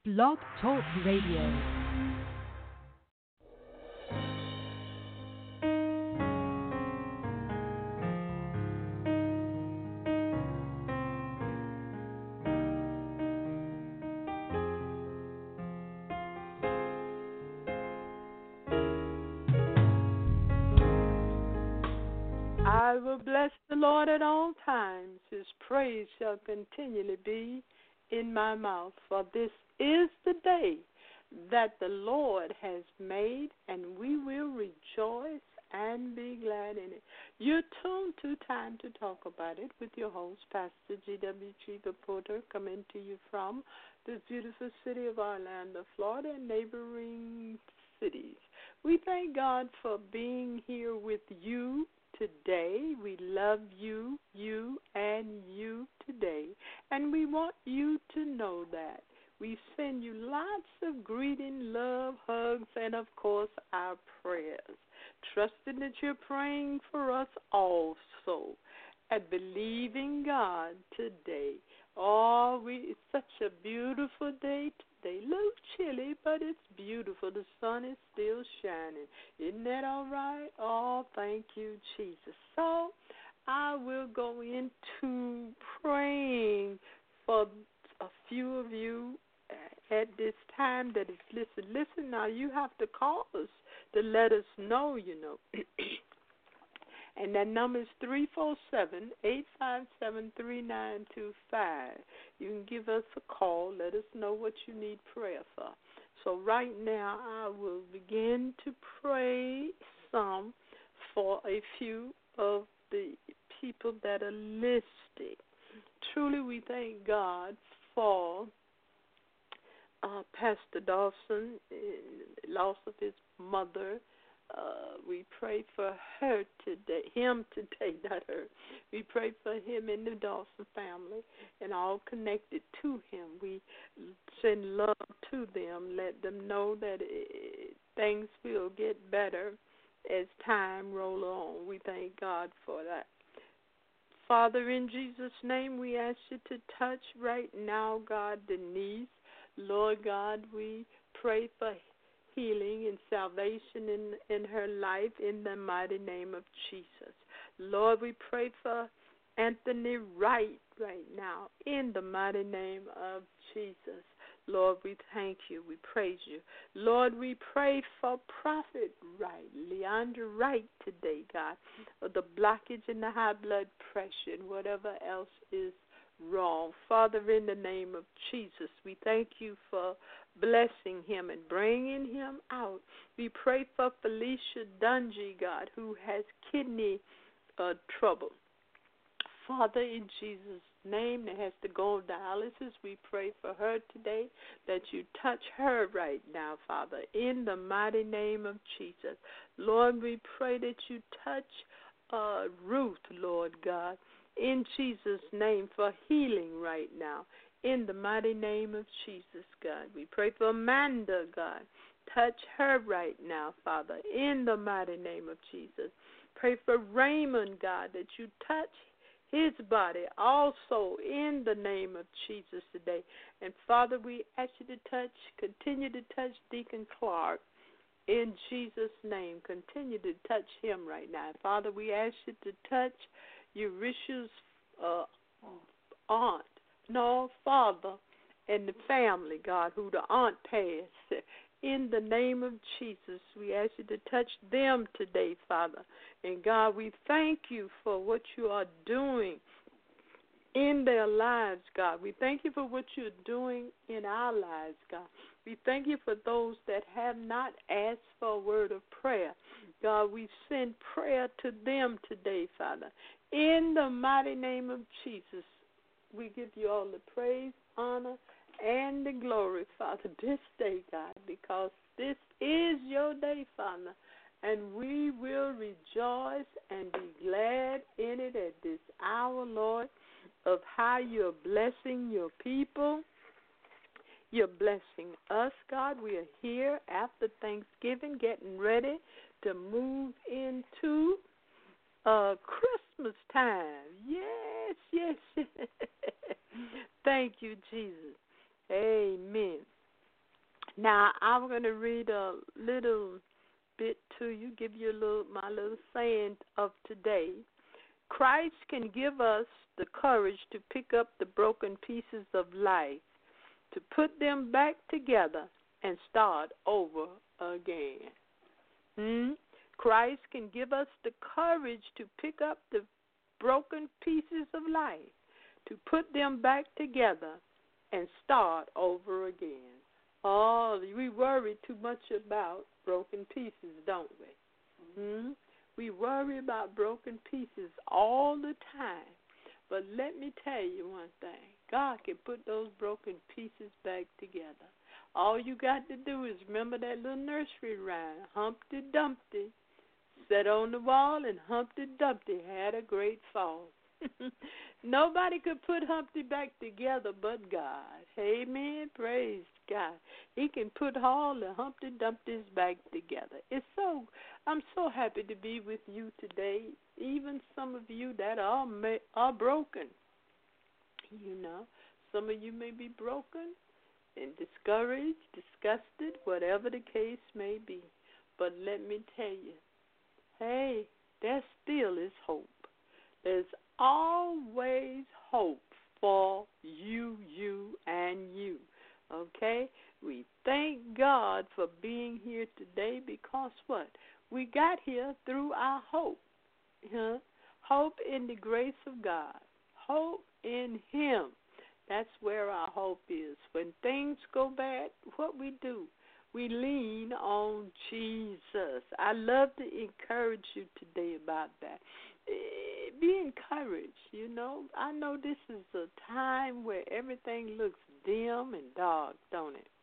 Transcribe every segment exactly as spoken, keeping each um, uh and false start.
Blog Talk Radio. I will bless the Lord at all times. His praise shall continually be in my mouth. For this is the day that the Lord has made, and we will rejoice and be glad in it. You're tuned to Time to Talk About It with your host, Pastor G W. Chiba Porter, coming to you from the beautiful city of Orlando, Florida, and neighboring cities. We thank God for being here with you today. We love you, you, and you today. And we want you to know that. We send you lots of greeting, love, hugs, and, of course, our prayers. Trusting that you're praying for us also and believing God today. Oh, we, it's such a beautiful day today. A little chilly, but it's beautiful. The sun is still shining. Isn't that all right? Oh, thank you, Jesus. So I will go into praying for a few of you at this time that is listening. Listen, now you have to call us to let us know, you know. And that number is three four seven, eight five seven, three nine two five. You can give us a call. Let us know what you need prayer for. So right now I will begin to pray some for a few of the people that are listed. Truly we thank God for uh, Pastor Dawson, uh, loss of his mother. Uh, we pray for her today, him today, not her. We pray for him and the Dawson family and all connected to him. We send love to them, let them know that it, things will get better as time rolls on. We thank God for that. Father, in Jesus' name, we ask you to touch right now, God, Denise. Lord God, we pray for healing and salvation in, in her life in the mighty name of Jesus. Lord, we pray for Anthony Wright right now in the mighty name of Jesus. Lord, we thank you. We praise you. Lord, we pray for Prophet Wright, Leandra Wright today, God, of the blockage in the high blood pressure and whatever else is wrong. Father, in the name of Jesus, we thank you for blessing him and bringing him out. We pray for Felicia Dungy, God, who has kidney uh, trouble. Father, in Jesus' name, that has to go on dialysis, we pray for her today, that you touch her right now, Father, in the mighty name of Jesus. Lord, we pray that you touch uh, Ruth, Lord God, in Jesus' name for healing right now. In the mighty name of Jesus, God. We pray for Amanda, God. Touch her right now, Father, in the mighty name of Jesus. Pray for Raymond, God, that you touch his body also in the name of Jesus today. And, Father, we ask you to touch, continue to touch Deacon Clark in Jesus' name. Continue to touch him right now. Father, we ask you to touch Eurisha's uh, aunt. No, Father, and the family, God, who the aunt passed. In the name of Jesus, we ask you to touch them today, Father. And, God, we thank you for what you are doing in their lives, God. We thank you for what you're doing in our lives, God. We thank you for those that have not asked for a word of prayer. God, we send prayer to them today, Father. In the mighty name of Jesus, we give you all the praise, honor, and the glory, Father, this day, God, because this is your day, Father, and we will rejoice and be glad in it at this hour, Lord, of how you're blessing your people. You're blessing us, God. We are here after Thanksgiving, getting ready to move into uh, Christmas time. Yes, yes. Thank you, Jesus. Amen. Now, I'm going to read a little bit to you, give you a little my little saying of today. Christ can give us the courage to pick up the broken pieces of life, to put them back together and start over again. Hmm? Christ can give us the courage to pick up the broken pieces of life, to put them back together and start over again. Oh, we worry too much about broken pieces, don't we? Hmm? We worry about broken pieces all the time. But let me tell you one thing. God can put those broken pieces back together. All you got to do is remember that little nursery rhyme, Humpty Dumpty sat on the wall and Humpty Dumpty had a great fall. Nobody could put Humpty back together but God. Amen. Praise God. He can put all the Humpty Dumptys back together. It's so I'm so happy to be with you today. Even some of you that are are broken. You know, some of you may be broken and discouraged, disgusted, whatever the case may be. But let me tell you, hey, there still is hope. There's always hope for you, you, and you. Okay? We thank God for being here today because what? We got here through our hope. Huh? Hope in the grace of God. Hope in Him. That's where our hope is. When things go bad, what we do? We lean on Jesus. I love to encourage you today about that. Be encouraged, you know. I know this is a time where everything looks dim and dark, don't it?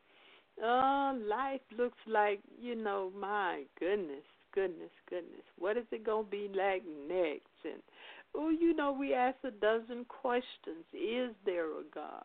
Oh, life looks like, you know, my goodness, goodness, goodness. What is it going to be like next? And, oh, you know, we ask a dozen questions. Is there a God?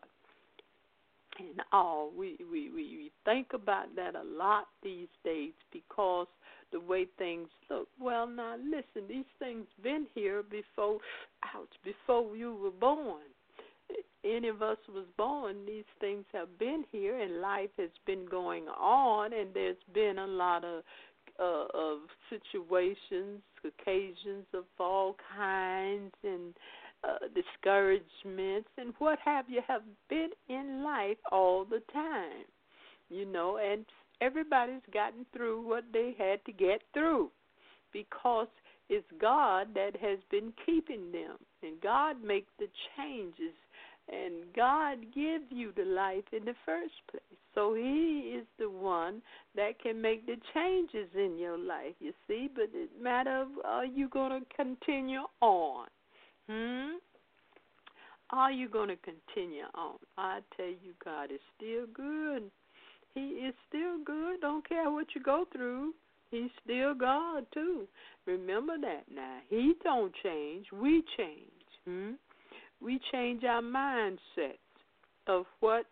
And all, we, we, we, we think about that a lot these days because the way things look. Well, now, listen, these things been here before, ouch, before you were born. Any of us was born, these things have been here, and life has been going on, and there's been a lot of uh, of situations, occasions of all kinds, and uh, discouragements, and what have you have been in life all the time, you know, and everybody's gotten through what they had to get through because it's God that has been keeping them, and God makes the changes. And God gives you the life in the first place. So He is the one that can make the changes in your life, you see. But it's a matter of, are you going to continue on? Hmm? Are you going to continue on? I tell you, God is still good. He is still good. Don't care what you go through. He's still God, too. Remember that now. He don't change. We change. Hmm? We change our mindsets of what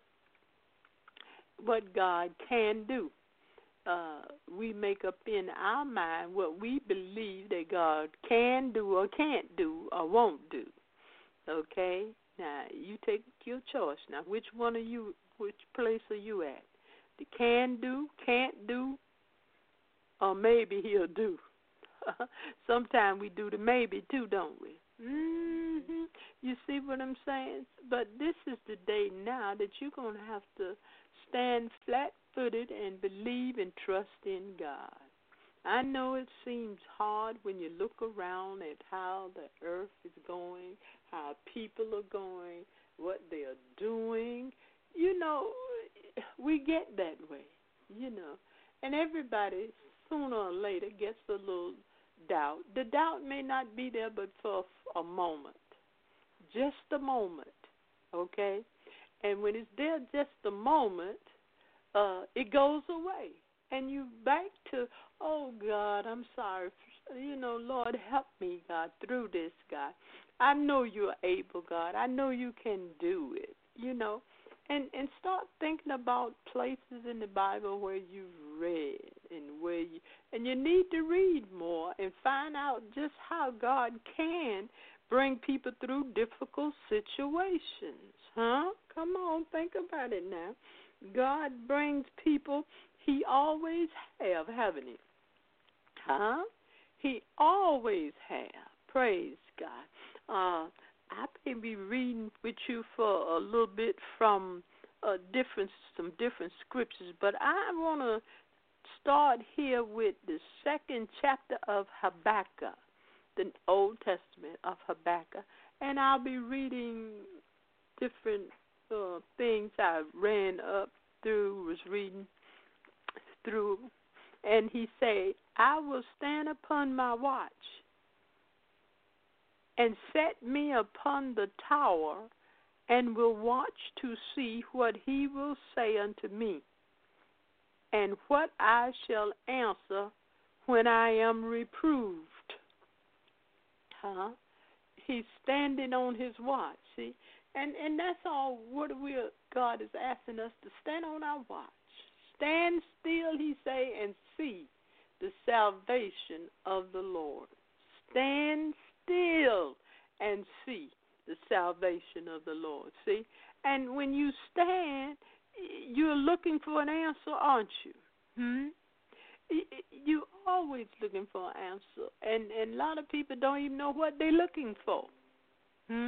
what God can do. Uh, we make up in our mind what we believe that God can do or can't do or won't do. Okay? Now, you take your choice. Now, which one are you, which place are you at? The can do, can't do, or maybe He'll do. Sometimes we do the maybe too, don't we? Mm-hmm. You see what I'm saying? But this is the day now that you're going to have to stand flat-footed and believe and trust in God. I know it seems hard when you look around at how the earth is going, how people are going, what they are doing. You know, we get that way, you know. And everybody, sooner or later, gets a little doubt. The doubt may not be there but for a moment, just a moment, okay? And when it's there just a moment, uh, it goes away. And you back to, oh, God, I'm sorry. You know, Lord, help me, God, through this, God. I know you're able, God. I know you can do it, you know. And and start thinking about places in the Bible where you've read and where you and you need to read more and find out just how God can bring people through difficult situations. Huh? Come on, think about it now. God brings people. He always have, haven't he? Huh? He always have. Praise God. Uh, I may be reading with you for a little bit from uh, different some different scriptures, but I want to start here with the second chapter of Habakkuk, the Old Testament of Habakkuk, and I'll be reading different uh, things I ran up through, was reading through, and he said, I will stand upon my watch and set me upon the tower and will watch to see what he will say unto me and what I shall answer when I am reproved. Huh? He's standing on his watch, see? And and that's all what we are, God is asking us to stand on our watch. Stand still, he say, and see the salvation of the Lord. Stand still and see the salvation of the Lord. See? And when you stand, you're looking for an answer, aren't you? Hmm? You're always looking for an answer. And, and a lot of people don't even know what they're looking for. Hmm?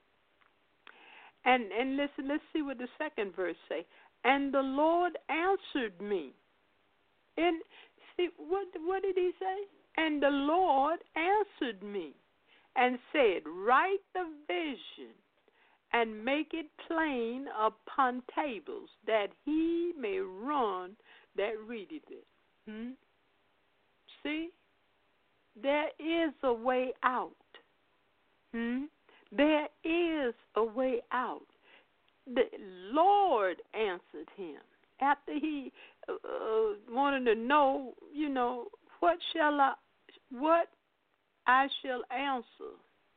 And and listen, let's see what the second verse say. And the Lord answered me. And see, what what did he say? And the Lord answered me and said, write the vision and make it plain upon tables, that he may run that readeth it. Hmm? See? There is a way out. Hmm? There is a way out. The Lord answered him after he uh, wanted to know, you know, what shall I, what I shall answer,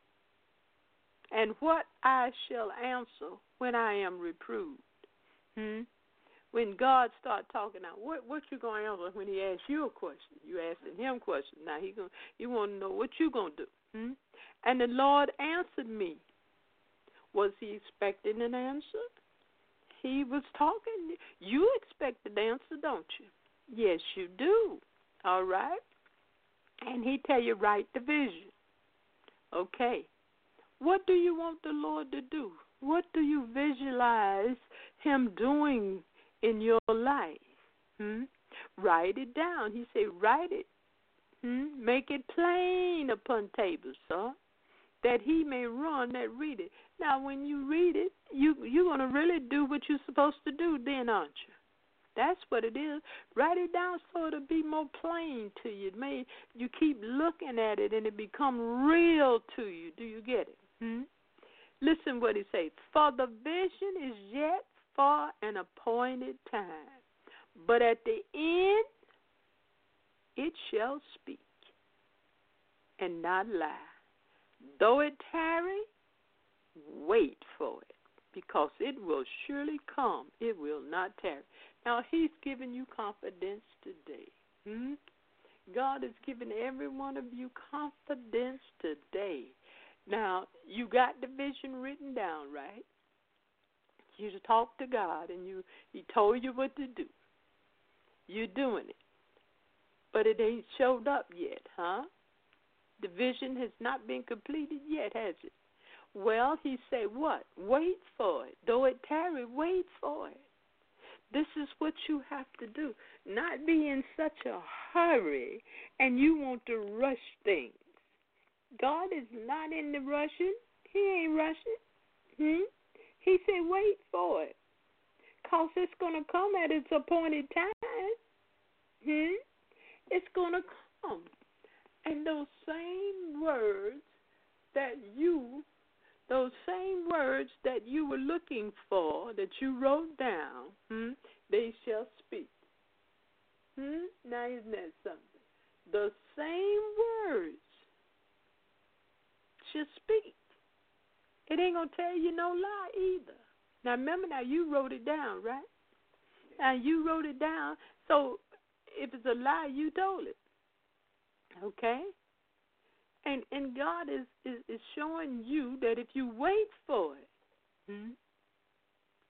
and what I shall answer when I am reproved. Hmm? When God starts talking out, what what you gonna answer when he asks you a question? You asking him questions. Now he gonna you want to know what you gonna do. Hmm? And the Lord answered me. Was he expecting an answer? He was talking. You expect an answer, don't you? Yes, you do. All right? And he tell you, write the vision. Okay. What do you want the Lord to do? What do you visualize him doing in your life? Hmm? Write it down. He said, write it. Hmm? Make it plain upon tables, sir, that he may run that read it. Now, when you read it, you, you're going to really do what you're supposed to do then, aren't you? That's what it is. Write it down so it'll be more plain to you. It may, you keep looking at it and it become real to you. Do you get it? Hmm? Listen what he says. For the vision is yet for an appointed time, but at the end it shall speak and not lie. Though it tarry, wait for it, because it will surely come. It will not tarry. Now, he's giving you confidence today. Hmm? God is giving every one of you confidence today. Now, you got the vision written down, right? You talked to God, and you he told you what to do. You're doing it. But it ain't showed up yet, huh? The vision has not been completed yet, has it? Well, he said what? Wait for it. Though it tarry, wait for it. This is what you have to do. Not be in such a hurry and you want to rush things. God is not in the rushing. He ain't rushing. Hmm? He said wait for it, because it's going to come at its appointed time. Hmm? It's going to come. And those same words that you, those same words that you were looking for, that you wrote down, hmm, they shall speak. Hmm? Now, isn't that something? The same words shall speak. It ain't going to tell you no lie either. Now, remember, now you wrote it down, right? Now, you wrote it down, so if it's a lie, you told it. Okay? And and God is, is, is showing you that if you wait for it, hmm,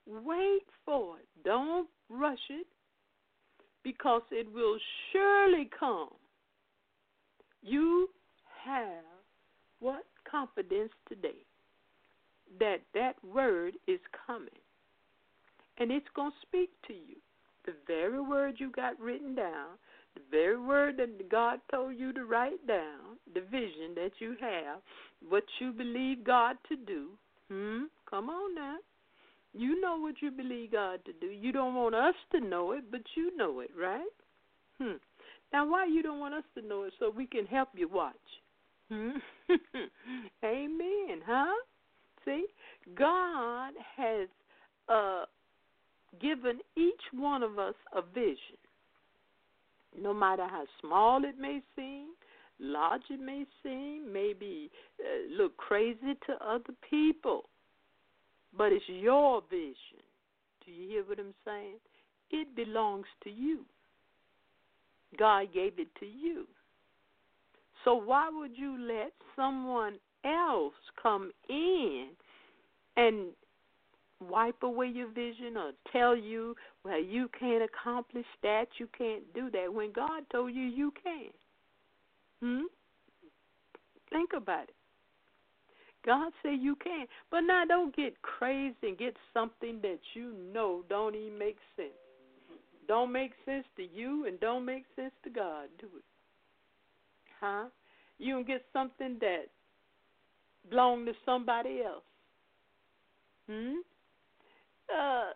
Wait for it. Don't rush it, because it will surely come. You have what? Confidence today that that word is coming, and it's going to speak to you. The very word you got written down, the very word that God told you to write down, the vision that you have, what you believe God to do. Hmm? Come on now. You know what you believe God to do. You don't want us to know it, but you know it, right? Hmm. Now, why you don't want us to know it? So we can help you watch. Hmm? Amen, huh? See? God has uh, given each one of us a vision. No matter how small it may seem, large it may seem, maybe uh, look crazy to other people, but it's your vision. Do you hear what I'm saying? It belongs to you. God gave it to you. So why would you let someone else come in and wipe away your vision or tell you, well, you can't accomplish that, you can't do that, when God told you you can? Hmm? Think about it. God said you can. But now don't get crazy and get something that you know don't even make sense. Don't make sense to you and don't make sense to God, do it. Huh? You can get something that belongs to somebody else. Hmm? Uh,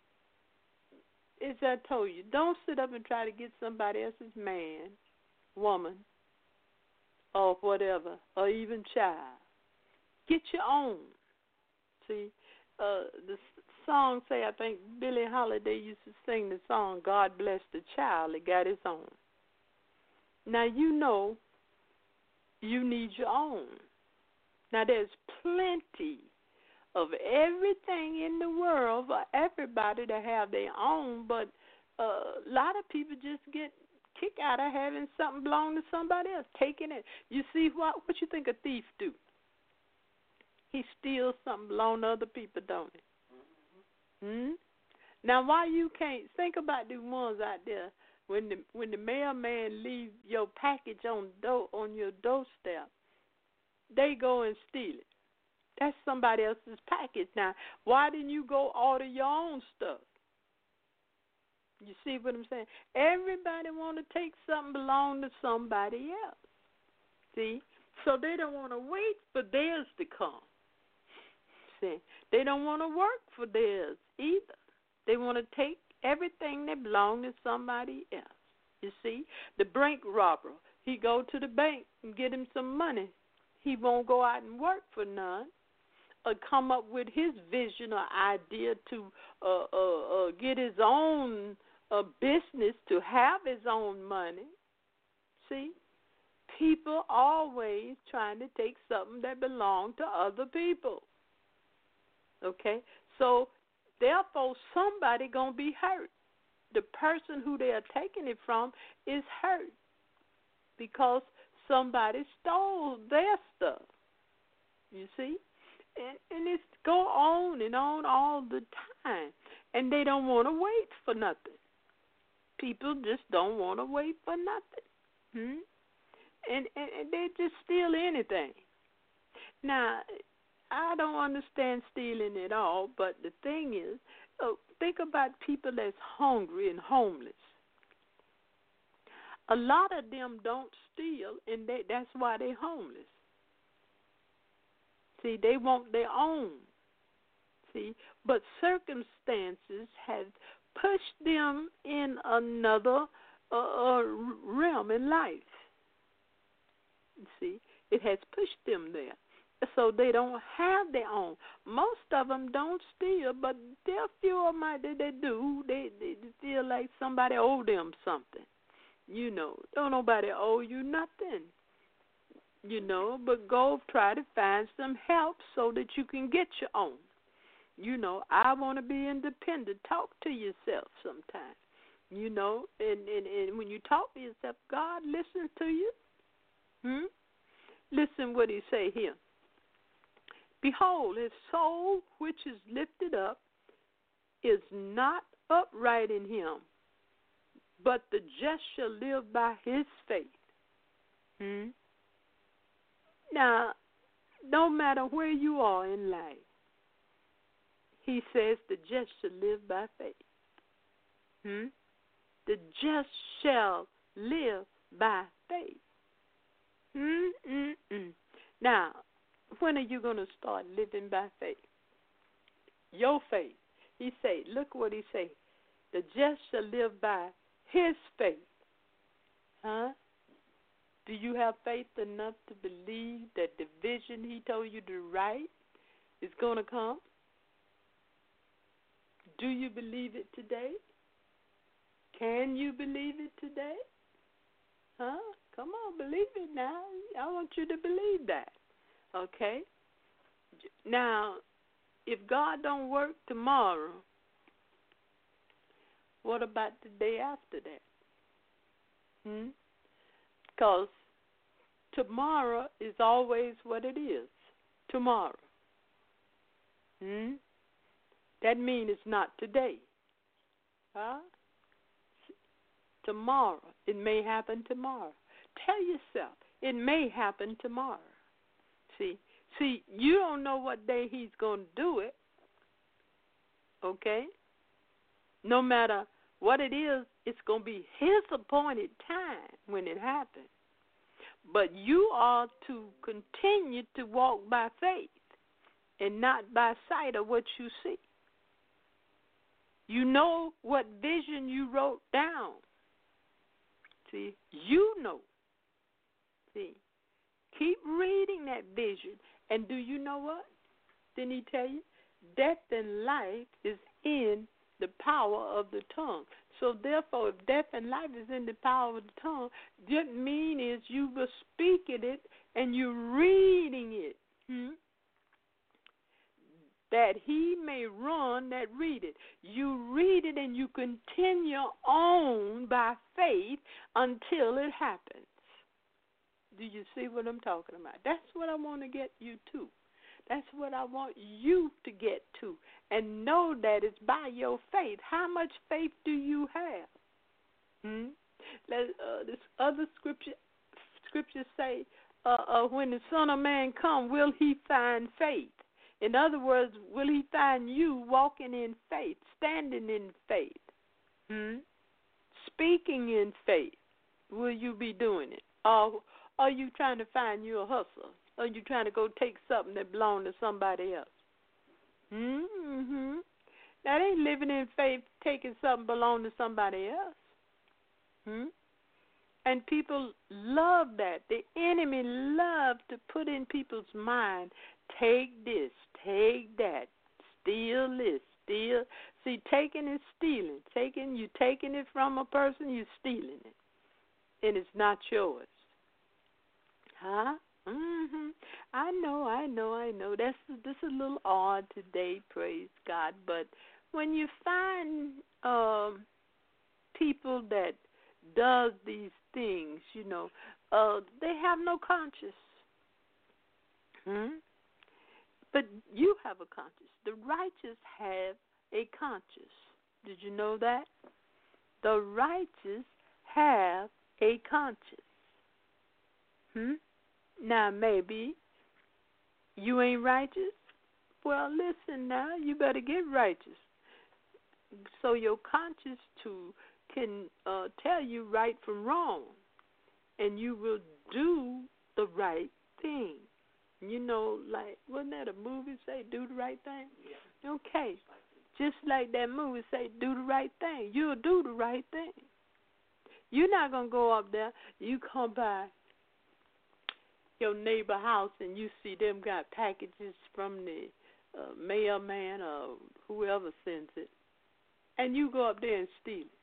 as I told you, don't sit up and try to get somebody else's man, woman, or whatever, or even child. Get your own. See, uh, the song say, I think Billie Holiday used to sing the song, God Bless the Child that got his own. Now, you know you need your own. Now, there's plenty of everything in the world for everybody to have their own, but uh, a lot of people just get kicked out of having something belong to somebody else, taking it. You see, what, what you think a thief do? He steals something belong to other people, don't he? Hmm? Now, why you can't, think about the ones out there, when the when the mailman leave your package on door, on your doorstep, they go and steal it. That's somebody else's package. Now, why didn't you go order your own stuff? You see what I'm saying? Everybody want to take something belong to somebody else. See? So they don't want to wait for theirs to come. See? They don't want to work for theirs either. They want to take everything that belongs to somebody else. You see? The bank robber, he go to the bank and get him some money. He won't go out and work for none, or come up with his vision or idea to uh, uh, uh, get his own uh, business, to have his own money. See? People always trying to take something that belongs to other people. Okay? So, therefore, somebody going to be hurt. The person who they are taking it from is hurt because somebody stole their stuff. You see? And, and it's go on and on all the time. And they don't want to wait for nothing. People just don't want to wait for nothing. Hmm? And, and, and they just steal anything. Now, I don't understand stealing at all, but the thing is, uh, think about people that's hungry and homeless. A lot of them don't steal, and they, that's why they're homeless. See, they want their own. See, but circumstances have pushed them in another uh, uh, realm in life. See, it has pushed them there. So they don't have their own. Most of them don't steal, but there are few of them that they do. They, they feel like somebody owe them something. You know, don't nobody owe you nothing. You know, but go try to find some help so that you can get your own. You know, I want to be independent. Talk to yourself sometimes. You know, and, and, and when you talk to yourself, God listens to you. Hmm? Listen what he say here. Behold, his soul which is lifted up, is not upright in him, but the just shall live by his faith. Hmm? Now, no matter where you are in life, he says the just shall live by faith. Hmm? The just shall live by faith. Mm-mm-mm. Now, when are you going to start living by faith? Your faith. He say, look what he say. The just shall live by his faith. Huh? Do you have faith enough to believe that the vision he told you to write is going to come? Do you believe it today? Can you believe it today? Huh? Come on, believe it now. I want you to believe that. Okay? Now, if God don't work tomorrow, what about the day after that? Hmm? Because tomorrow is always what it is. Tomorrow. Hmm? That means it's not today. Huh? Tomorrow. It may happen tomorrow. Tell yourself, it may happen tomorrow. See, see, you don't know what day he's going to do it. Okay? No matter what it is, it's going to be his appointed time when it happens. But you are to continue to walk by faith and not by sight of what you see. You know what vision you wrote down. See, you know. See, keep reading that vision. And do you know what? Didn't he tell you? Death and life is in the power of the tongue. So therefore, if death and life is in the power of the tongue, that means is you were speaking it and you're reading it. Hmm? That he may run that read it. You read it and you continue on by faith until it happens. Do you see what I'm talking about? That's what I want to get you to. That's what I want you to get to. And know that it's by your faith. How much faith do you have? Hmm? Let, uh, this other scripture scriptures say, uh, uh, when the Son of Man come, will he find faith? In other words, will he find you walking in faith, standing in faith, hmm? Speaking in faith? Will you be doing it? Or are you trying to find you a hustle? Or are you trying to go take something that belongs to somebody else? Mm-hmm. That ain't living in faith, taking something belong to somebody else. Hmm? And people love that. The enemy loves to put in people's mind, take this, take that, steal this, steal. See, taking is stealing. Taking, you taking it from a person, you're stealing it. And it's not yours. Huh? Mm-hmm. I know, I know, I know. That's this is a little odd today, praise God. But when you find um, people that does these things, you know, uh, they have no conscience. Hmm? But you have a conscience. The righteous have a conscience. Did you know that? The righteous have a conscience. Hmm? Now, maybe you ain't righteous. Well, listen now, you better get righteous. So your conscience too can uh, tell you right from wrong, and you will do the right thing. You know, like, wasn't that a movie say, do the right thing? Yeah. Okay. Just like that movie say, do the right thing. You'll do the right thing. You're not going to go up there, you come by your neighbor house and you see them got packages from the uh, mailman or whoever sends it, and you go up there and steal it.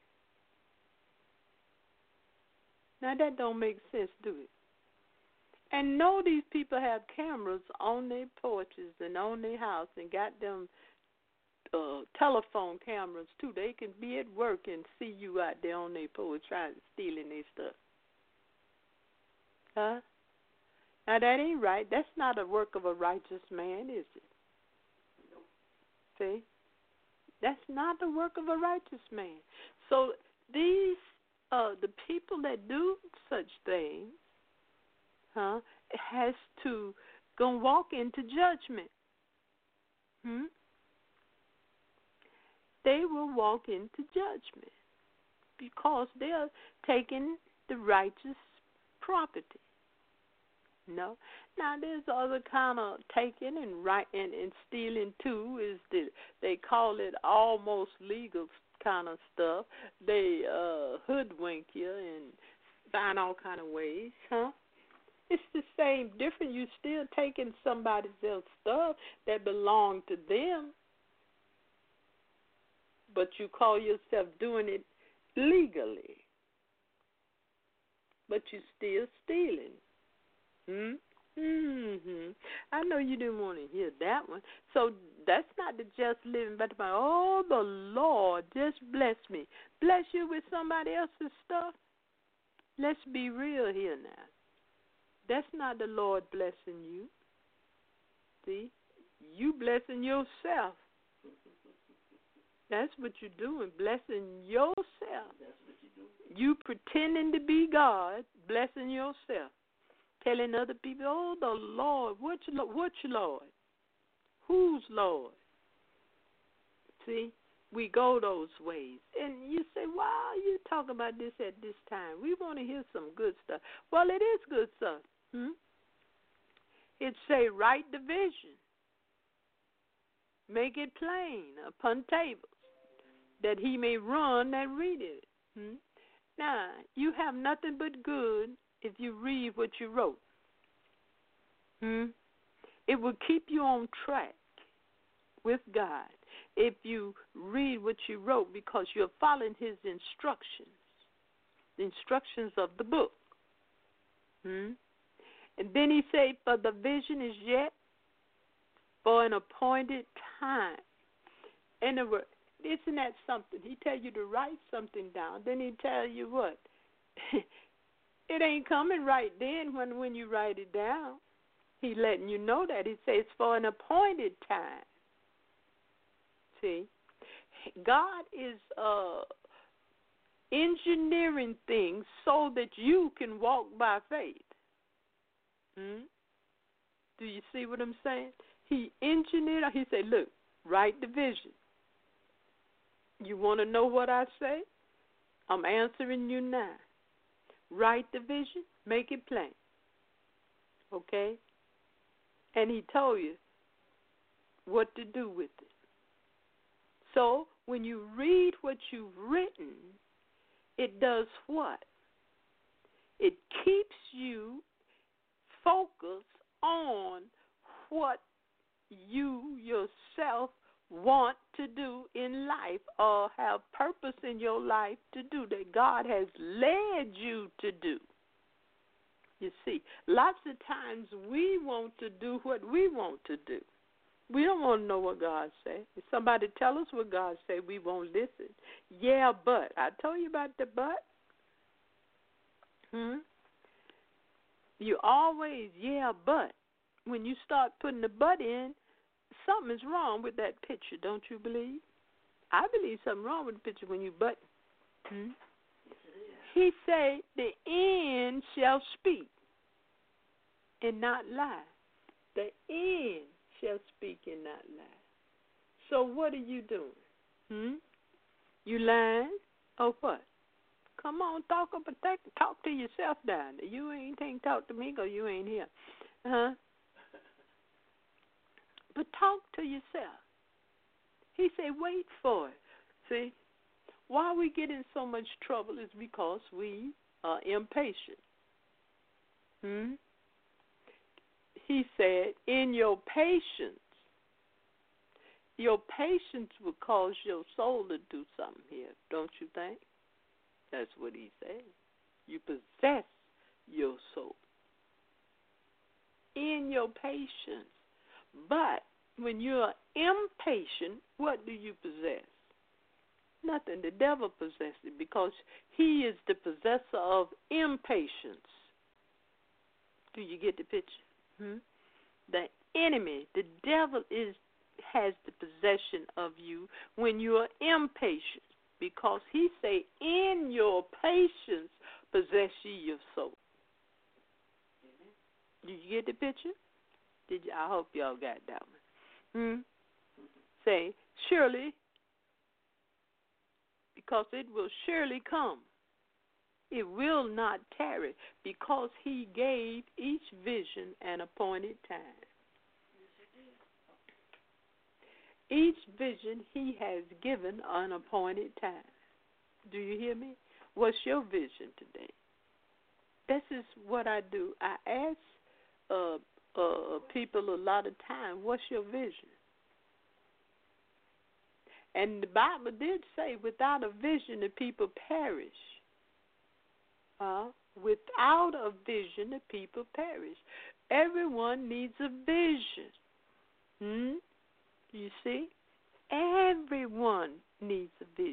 Now, that don't make sense, do it? And know these people have cameras on their porches and on their house and got them uh, telephone cameras, too. They can be at work and see you out there on their porch trying to stealing their stuff. Huh? Now, that ain't right. That's not a work of a righteous man, is it? See? That's not the work of a righteous man. So these, uh, the people that do such things, huh, has to go walk into judgment. Hmm? They will walk into judgment because they're taking the righteous property. No. Now there's other kind of taking and right and, and stealing too. Is the they call it almost legal kind of stuff. They uh, hoodwink you and find all kind of ways, huh? It's the same difference. You still taking somebody else's stuff that belong to them, but you call yourself doing it legally, but you still stealing. Hmm? Mm-hmm. I know you didn't want to hear that one. So that's not the just living, but about, oh, the Lord just bless me. Bless you with somebody else's stuff. Let's be real here now. That's not the Lord blessing you. See? You blessing yourself. That's what you're doing, blessing yourself. That's what you're doing. You pretending to be God, blessing yourself. Telling other people, oh, the Lord, which, which Lord? Whose Lord? See, we go those ways. And you say, why are you talking about this at this time? We want to hear some good stuff. Well, it is good stuff. Hmm? It say, write the vision. Make it plain upon tables, that he may run that read it. Hmm? Now, you have nothing but good if you read what you wrote. Hmm? It will keep you on track with God if you read what you wrote, because you're following his instructions, the instructions of the book. Hmm? And then he said, for the vision is yet for an appointed time. In other words, isn't that something? He tell you to write something down. Then he tell you what? It ain't coming right then when, when you write it down. He letting you know that. He says for an appointed time. See? God is uh, engineering things so that you can walk by faith. Hmm? Do you see what I'm saying? He engineered, he said, look, write the vision. You want to know what I say? I'm answering you now. Write the vision, make it plain. Okay? And he told you what to do with it. So when you read what you've written, it does what? It keeps you focused on what you yourself want to do in life or have purpose in your life to do, that God has led you to do. You see, lots of times we want to do what we want to do. We don't want to know what God says. If somebody tell us what God says, we won't listen. Yeah, but. I told you about the but. Hmm? You always, yeah, but. When you start putting the but in, something is wrong with that picture, don't you believe? I believe something wrong with the picture when you but. Hmm? He say, the end shall speak and not lie. The end shall speak and not lie. So what are you doing? Hmm? You lying or what? Come on, talk up, talk to yourself down there. You ain't think talk to me because you ain't here. Huh? But talk to yourself. He said, wait for it. See? Why we get in so much trouble is because we are impatient. Hmm? He said, in your patience, your patience will cause your soul to do something here, don't you think? That's what he said. You possess your soul in your patience. But when you're impatient, what do you possess? Nothing. The devil possesses it because he is the possessor of impatience. Do you get the picture? Hmm? The enemy, the devil, is has the possession of you when you are impatient, because he say, in your patience possess ye your soul. Did you get the picture? Did you? I hope y'all got that one. Hmm? Say, surely, because it will surely come. It will not tarry, because he gave each vision an appointed time. Each vision he has given an appointed time. Do you hear me? What's your vision today? This is what I do. I ask uh, uh, people a lot of time, what's your vision? And the Bible did say, without a vision, the people perish. Uh, without a vision, the people perish. Everyone needs a vision. Hmm? You see? Everyone needs a vision.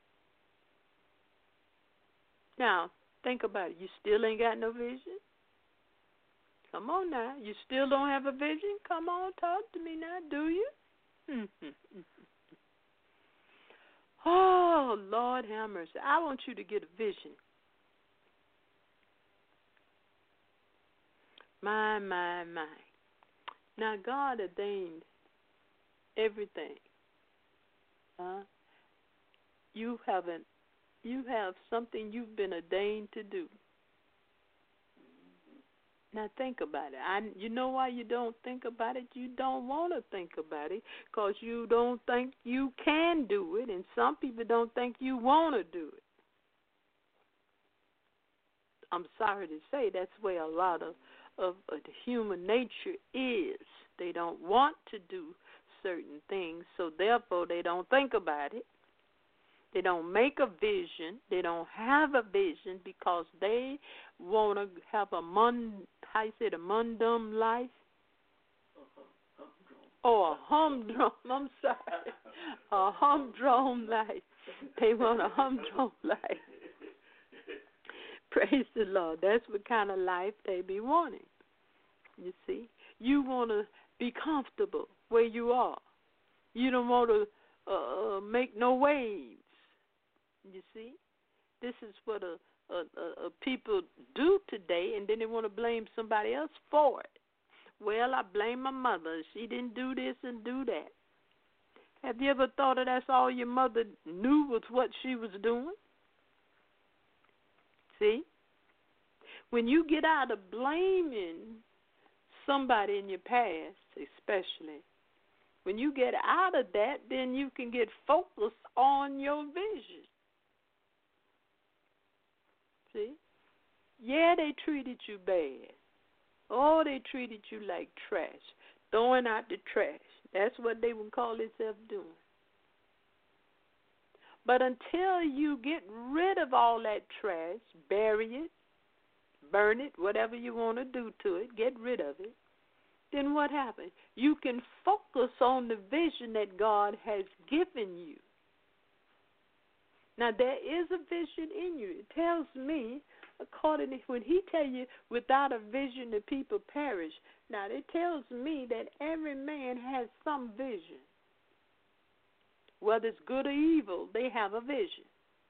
Now, think about it. You still ain't got no vision? Come on now. You still don't have a vision? Come on, talk to me now, do you? Oh, Lord have mercy. I want you to get a vision. My, my, my. Now, God ordained everything. Huh? You haven't. You have something you've been ordained to do. Now think about it. I, you know why you don't think about it? You don't want to think about it because you don't think you can do it, and some people don't think you want to do it. I'm sorry to say that's where a lot of, of, of the human nature is. They don't want to do certain things, so therefore they don't think about it. They don't make a vision. They don't have a vision because they want to have a mun, how you say it, a mundum life? Or a humdrum, I'm sorry, a humdrum life. They want a humdrum life. Praise the Lord. That's what kind of life they be wanting. You see? You want to be comfortable where you are. You don't want to uh, make no waves. You see? This is what a, a, a, a people do today, and then they want to blame somebody else for it. Well, I blame my mother. She didn't do this and do that. Have you ever thought that that's all your mother knew was what she was doing? See? When you get out of blaming somebody in your past, especially, when you get out of that, then you can get focused on your vision. See? Yeah, they treated you bad. Oh, they treated you like trash, throwing out the trash. That's what they would call themselves doing. But until you get rid of all that trash, bury it, burn it, whatever you want to do to it, get rid of it, then what happens? You can focus on the vision that God has given you. Now, there is a vision in you. It tells me, according to when he tell you, without a vision the people perish. Now, it tells me that every man has some vision. Whether it's good or evil, they have a vision.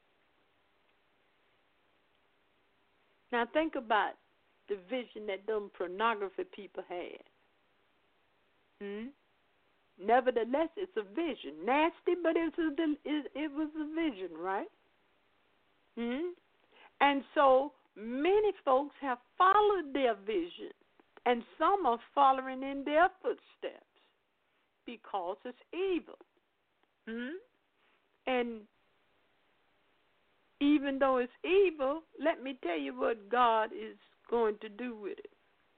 Now, think about the vision that them pornography people had. Hmm? Nevertheless, it's a vision. Nasty, but it's a, it, it was a vision, right? Hmm? And so many folks have followed their vision, and some are following in their footsteps because it's evil. Hmm? And even though it's evil, let me tell you what God is going to do with it.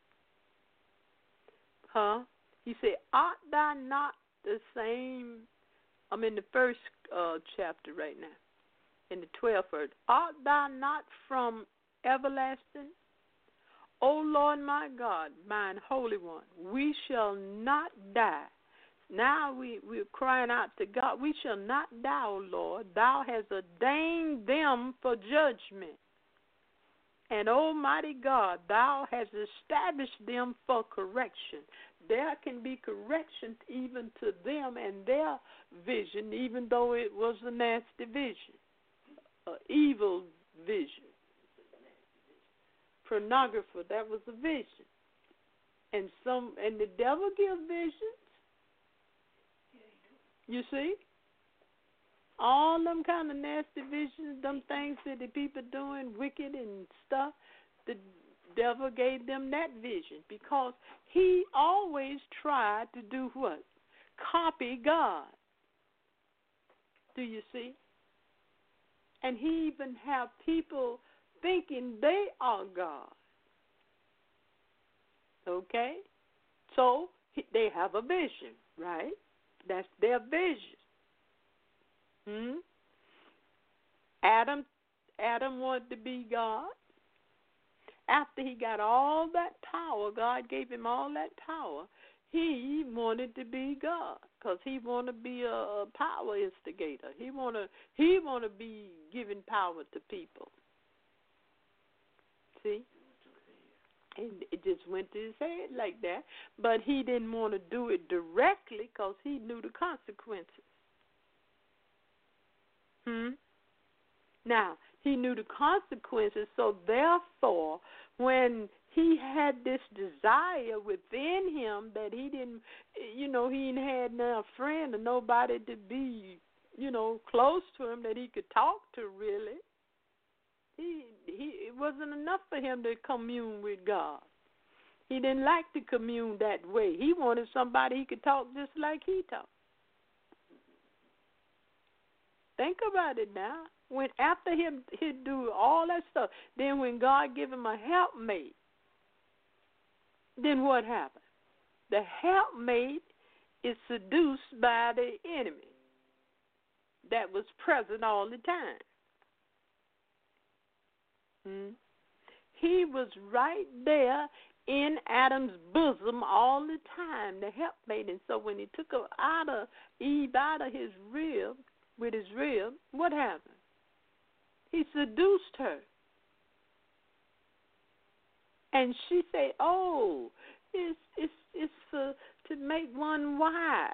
Huh? He said, art thou not the same? I'm in the first uh, chapter right now, in the twelfth verse. Art thou not from everlasting? O Lord my God, mine Holy One, we shall not die. Now we, we're crying out to God, we shall not die, O Lord. Thou hast ordained them for judgment, And Almighty God, thou hast established them for correction. There can be correction even to them and their vision, even though it was a nasty vision, an evil vision. Pornographer, that was a vision. And some and the devil gives visions. You see? All them kind of nasty visions, them things that the people doing, wicked and stuff, the devil gave them that vision because he always tried to do what? Copy God. Do you see? And he even have people thinking they are God. Okay? So they have a vision, right? That's their vision. Hmm? Adam, Adam wanted to be God. After he got all that power, God gave him all that power, he wanted to be God because he wanted to be a, a power instigator. He wanted he want to be giving power to people. See? And it just went to his head like that. But he didn't want to do it directly because he knew the consequences. Hmm? Now, he knew the consequences, so therefore, when he had this desire within him that he didn't, you know, he ain't had no friend or nobody to be, you know, close to him that he could talk to really, he, he it wasn't enough for him to commune with God. He didn't like to commune that way. He wanted somebody he could talk just like he talked. Think about it now. When after him he'd do all that stuff, then when God give him a helpmate, then what happened? The helpmate is seduced by the enemy that was present all the time. Hmm? He was right there in Adam's bosom all the time, the helpmate. And so when he took her out of Eve out of his rib, with his rib, what happened? He seduced her. And she said, oh, it's it's it's for to make one wise.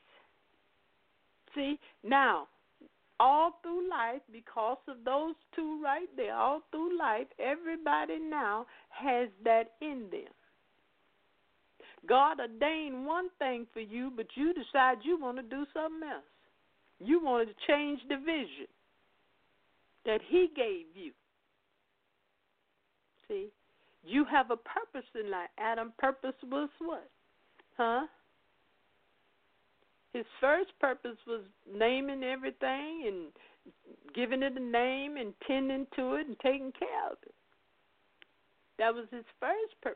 See, now, all through life, because of those two right there, all through life, everybody now has that in them. God ordained one thing for you, but you decide you want to do something else. You wanted to change the vision that he gave you. See, you have a purpose in life. Adam's purpose was what? Huh? His first purpose was naming everything and giving it a name and tending to it and taking care of it. That was his first purpose.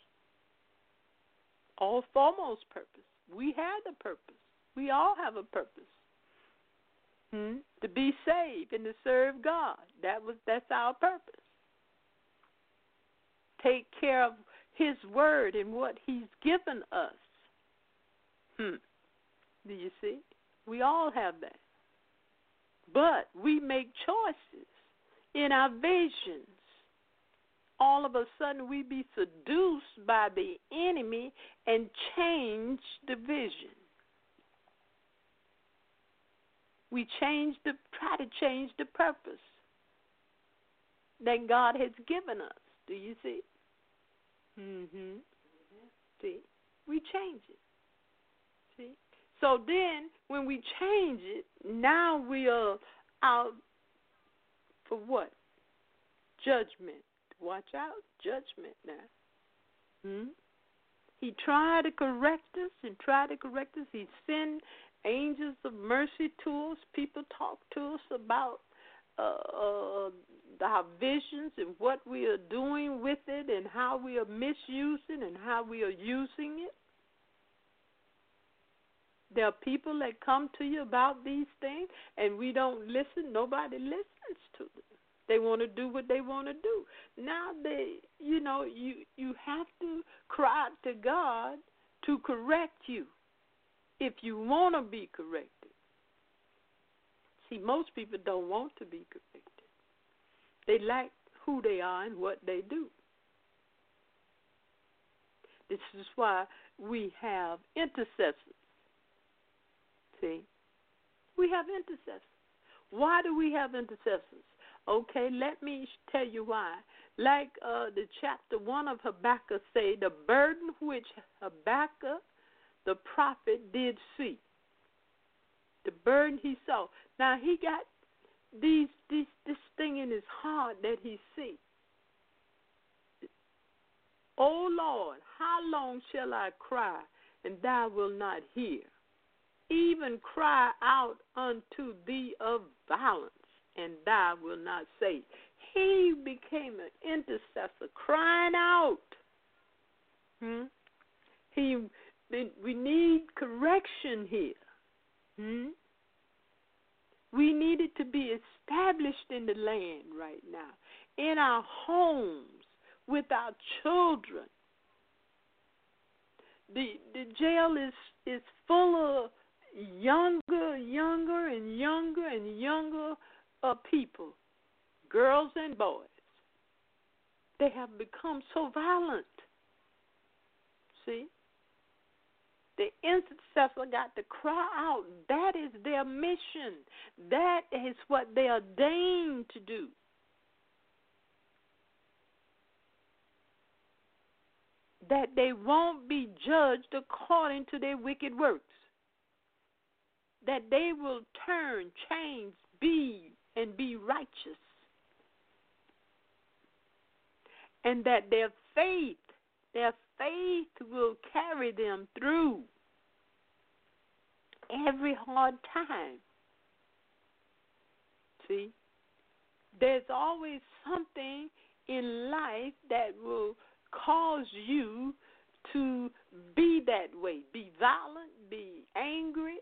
All foremost purpose. We have a purpose. We all have a purpose. Hmm? To be saved and to serve God. That was that's our purpose. Take care of his word and what he's given us. Hmm. Do you see? We all have that. But we make choices in our visions. All of a sudden we be seduced by the enemy and change the vision. We change the, try to change the purpose that God has given us. Do you see? Mm-hmm. See? We change it. See? So then, when we change it, now we are out for what? Judgment. Watch out. Judgment now. Hmm? He tried to correct us and tried to correct us. He sent angels of mercy to us. People talk to us about uh, uh, our visions and what we are doing with it and how we are misusing and how we are using it. There are people that come to you about these things and we don't listen. Nobody listens to them. They want to do what they want to do. Now they, you know, you you have to cry out to God to correct you if you want to be corrected. See, most people don't want to be corrected. They like who they are and what they do. This is why we have intercessors. See? We have intercessors. Why do we have intercessors? Okay, let me tell you why. Like uh, the chapter one of Habakkuk say, the burden which Habakkuk the prophet did see. The burden he saw. Now he got these, these this thing in his heart that he see. O Lord, how long shall I cry, and thou wilt not hear? Even cry out unto thee of violence, and thou wilt not save. He became an intercessor, crying out. Hmm? He, we need correction here. Hmm? We need it to be established in the land right now, in our homes, with our children. The the jail is, is full of younger, younger, and younger, and younger uh, people, girls and boys. They have become so violent. See? The intercessor got to cry out. That is their mission. That is what they are ordained to do. That they won't be judged according to their wicked works. That they will turn, change, be, and be righteous. And that their faith, their faith will carry them through every hard time. See? There's always something in life that will cause you to be that way, be violent, be angry.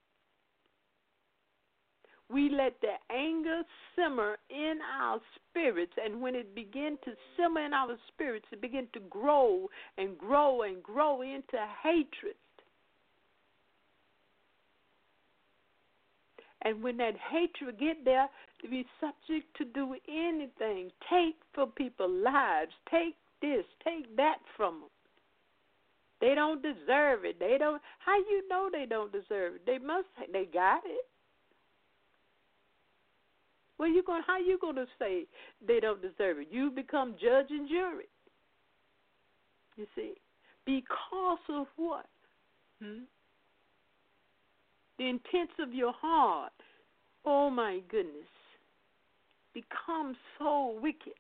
We let the anger simmer in our spirits, and when it begins to simmer in our spirits, it begins to grow and grow and grow into hatred. And when that hatred get there, to be subject to do anything, take for people's lives, take this, take that from them. They don't deserve it. They don't. How you know they don't deserve it? They must. They got it. Well, you going? How you going to say they don't deserve it? You become judge and jury. You see, because of what? Hmm? The intents of your heart. Oh my goodness, become so wicked.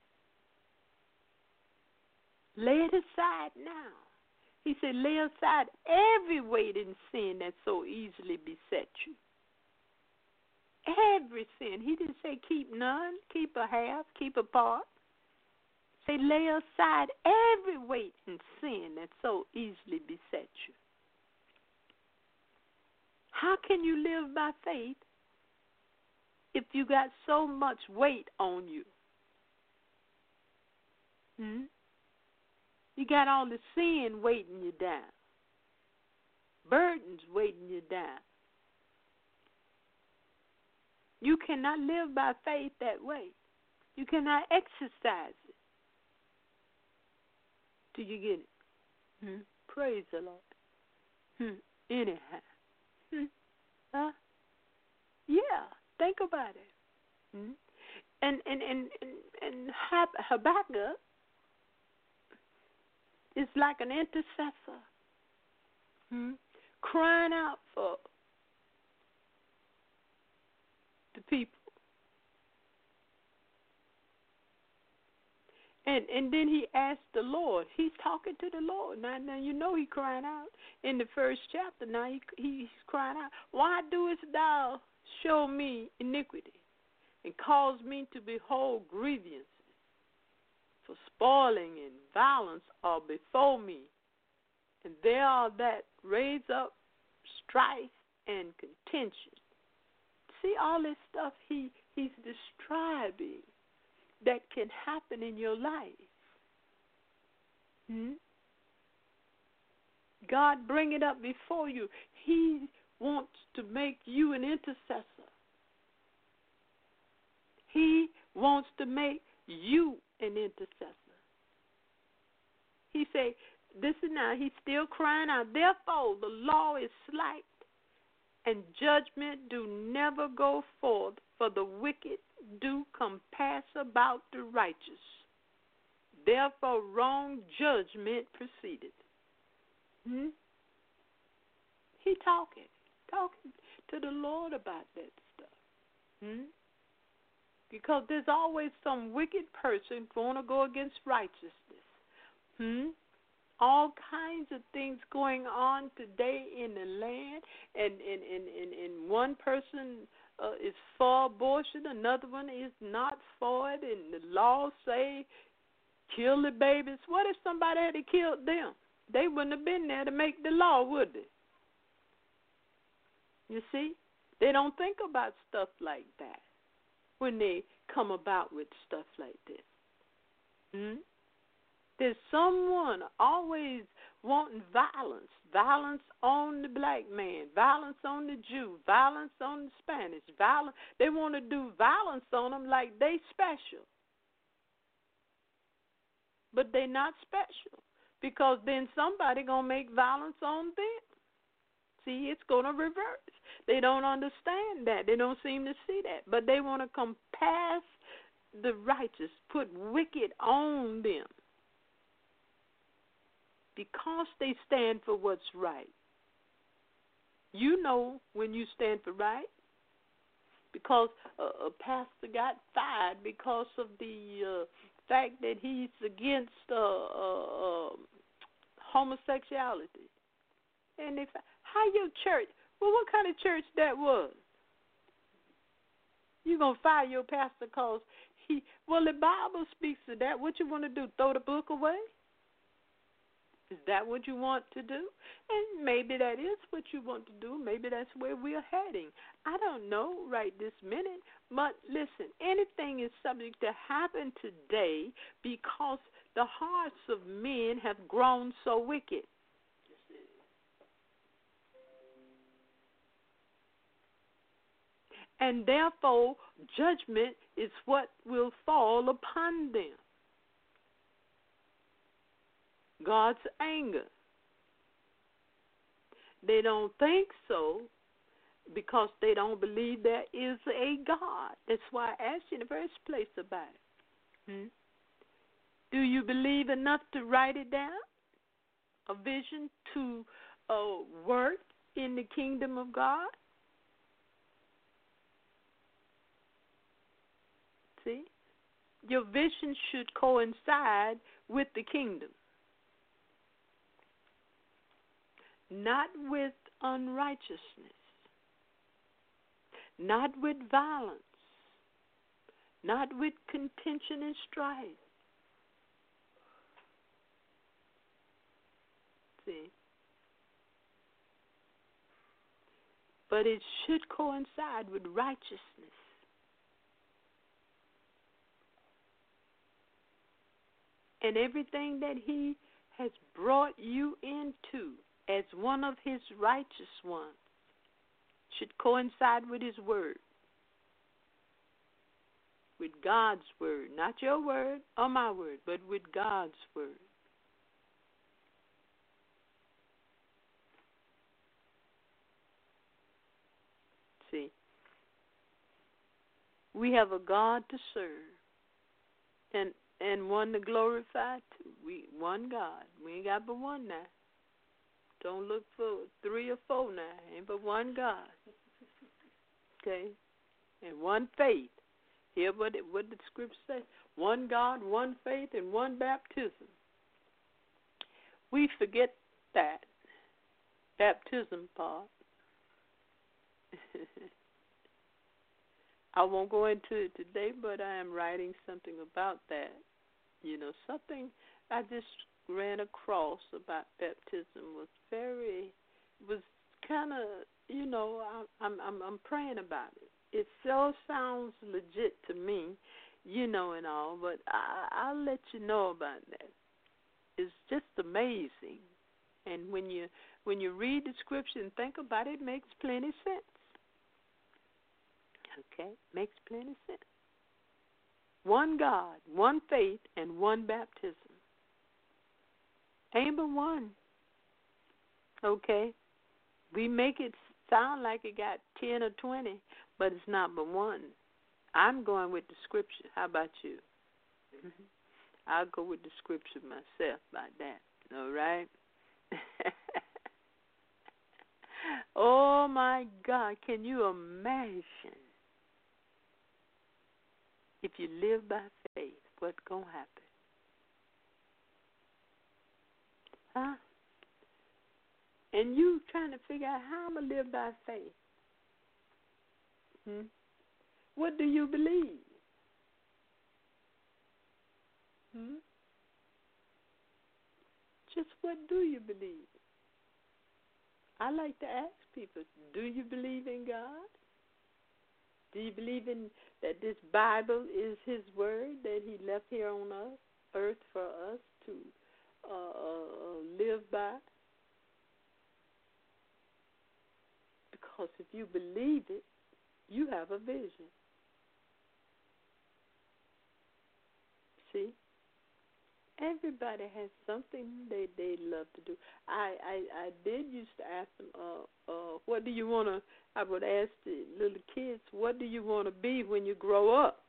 Lay it aside now. He said, lay aside every weight and sin that so easily beset you. Every sin. He didn't say keep none, keep a half, keep a part. Say lay aside every weight and sin that so easily beset you. How can you live by faith if you got so much weight on you? Hmm? You got all the sin weighting you down. Burdens weighting you down. You cannot live by faith that way. You cannot exercise it. Do you get it? Hmm? Praise the Lord. Hmm. Anyhow. Hmm. Huh? Yeah, think about it. Hmm? And and and and, and Habakkuk is like an intercessor, hmm? crying out for the people. And and then he asked the Lord. He's talking to the Lord. Now, now you know he crying out in the first chapter. Now he, he's crying out, why doest thou show me iniquity and cause me to behold grievances? For spoiling and violence are before me, and there are that raise up strife and contention. See all this stuff he, he's describing that can happen in your life. Hmm? God bring it up before you. He wants to make you an intercessor. He wants to make you an intercessor. He said, this is now, he's still crying out, therefore the law is slight, and judgment do never go forth, for the wicked do compass about the righteous. Therefore wrong judgment proceeded. Hmm? He talking, talking to the Lord about that stuff. Hmm? Because there's always some wicked person going to go against righteousness. Hmm? All kinds of things going on today in the land, and, and, and, and, and one person uh, is for abortion, another one is not for it, and the laws say kill the babies. What if somebody had killed them? They wouldn't have been there to make the law, would they? You see? They don't think about stuff like that when they come about with stuff like this. Hmm? There's someone always wanting violence, violence on the black man, violence on the Jew, violence on the Spanish, violence. They want to do violence on them like they special. But they're not special, because then somebody going to make violence on them. See, it's going to reverse. They don't understand that. They don't seem to see that. But they want to compass the righteous, put wicked on them, because they stand for what's right. You know when you stand for right, because a, a pastor got fired because of the uh, fact that he's against uh, uh, uh, homosexuality. And they, how your church? Well, what kind of church that was? You gonna fire your pastor because he? Well, the Bible speaks to that. What you want to do? Throw the book away? Is that what you want to do? And maybe that is what you want to do. Maybe that's where we're heading. I don't know right this minute. But listen, anything is subject to happen today because the hearts of men have grown so wicked. And therefore, judgment is what will fall upon them. God's anger. They don't think so because they don't believe there is a God. That's why I asked you in the first place about it. Hmm? Do you believe enough to write it down? A vision to uh, work in the kingdom of God? See? Your vision should coincide with the kingdom. Not with unrighteousness, not with violence, not with contention and strife. See? But it should coincide with righteousness. And everything that he has brought you into as one of his righteous ones should coincide with his word, with God's word, not your word or my word, but with God's word. See, we have a God to serve and and one to glorify too. We one God. We ain't got but one now. Don't look for three or four now. Ain't but one God. Okay? And one faith. Hear what, it, what the scripture says? One God, one faith, and one baptism. We forget that baptism part. I won't go into it today, but I am writing something about that. You know, something I just ran across about baptism was very, was kind of, you know, I'm I'm I'm praying about it. It so sounds legit to me, you know, and all, but I, I'll let you know about that. It's just amazing, and when you when you read the scripture and think about it, it makes plenty sense. Okay, makes plenty sense. one God, one faith, and one baptism. Ain't but one. Okay? We make it sound like it got ten or twenty, but it's not but one. I'm going with the scripture. How about you? Mm-hmm. I'll go with the scripture myself about that. All right? Oh, my God. Can you imagine if you live by faith, what's going to happen? Huh? And you trying to figure out how I'm going to live by faith. Hmm? What do you believe? Hmm? Just what do you believe? I like to ask people, do you believe in God? Do you believe in that this Bible is His word that He left here on us, earth for us to uh, live by? Because if you believe it, you have a vision. See? Everybody has something they they love to do. I, I, I did used to ask them, uh, uh, what do you want to, I would ask the little kids, what do you want to be when you grow up?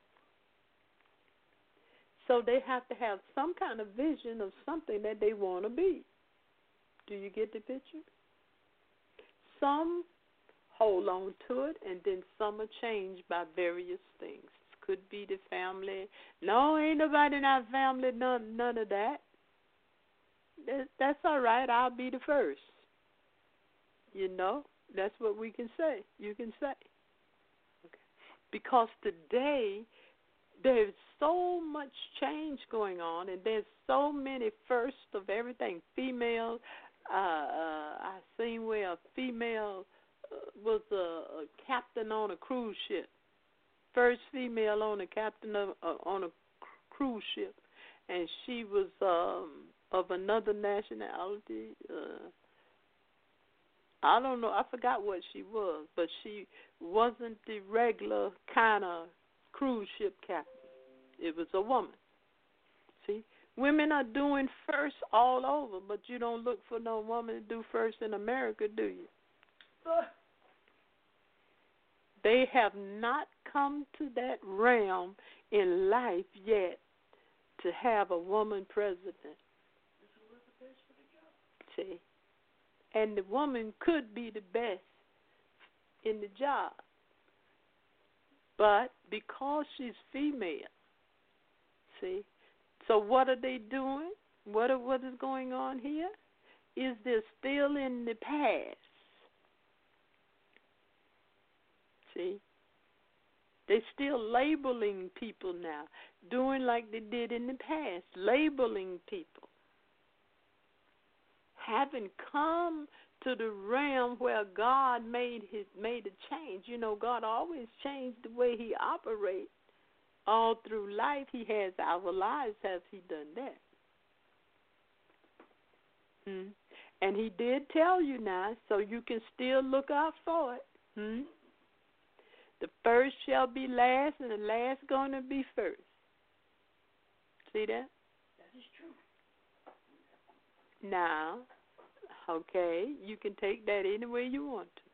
So they have to have some kind of vision of something that they want to be. Do you get the picture? Some hold on to it, and then some are changed by various things. Could be the family. No, ain't nobody in our family, none, none of that. that. That's all right. I'll be the first. You know, that's what we can say. You can say. Okay. Because today, there's so much change going on, and there's so many firsts of everything. Female, uh, uh, I seen where a female uh, was a, a captain on a cruise ship. First female on a captain of, uh, on a cruise ship, and she was um, of another nationality. Uh, I don't know. I forgot what she was, but she wasn't the regular kind of cruise ship captain. It was a woman. See, women are doing first all over, but you don't look for no woman to do first in America, do you? They have not come to that realm in life yet to have a woman president. See? And the woman could be the best in the job. But because she's female, see? So what are they doing? What are, what is going on here? Is they're still in the past. See? They're still labeling people now, doing like they did in the past, labeling people. Haven't come to the realm where God made his made a change. You know, God always changed the way He operates. All through life, He has our lives. Has He done that? Hmm. And He did tell you now, so you can still look out for it. Hmm. The first shall be last, and the last going to be first. See that? That is true. Now, okay, you can take that any way you want to.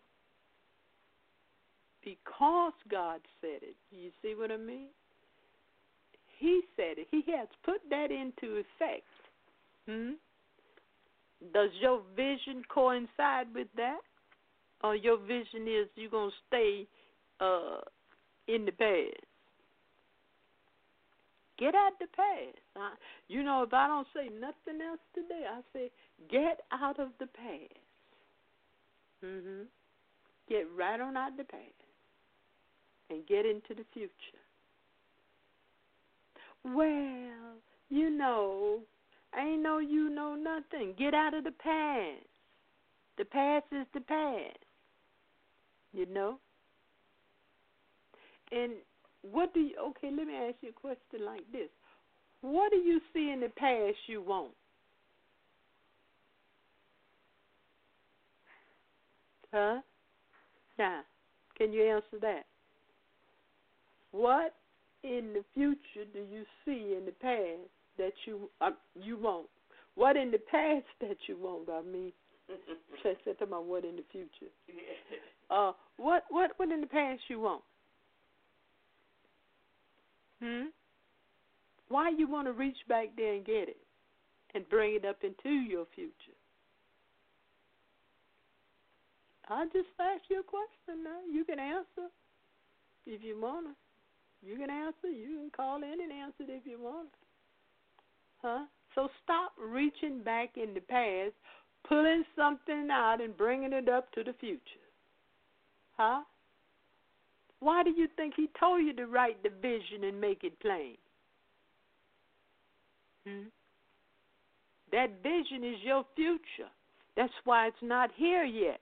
Because God said it. You see what I mean? He said it. He has put that into effect. Hmm? Does your vision coincide with that? Or your vision is you're going to stay uh, in the past? Get out the past. Uh, you know, if I don't say nothing else today, I say get out of the past. Mm-hmm. Get right on out the past and get into the future. Well, you know, ain't no you know nothing. Get out of the past. The past is the past. You know? And what do you, okay, let me ask you a question like this. What do you see in the past you want? Huh? Now, can you answer that? What in the future do you see in the past that you uh, you want? What in the past that you want? I mean, just talking about what in the future. Uh, what what what in the past you want? Hmm. Why you want to reach back there and get it and bring it up into your future? I just asked you a question now. You can answer if you want to. You can answer. You can call in and answer it if you want to. Huh? So stop reaching back in the past, pulling something out and bringing it up to the future. Huh? Why do you think he told you to write the vision and make it plain? Hmm? That vision is your future. That's why it's not here yet.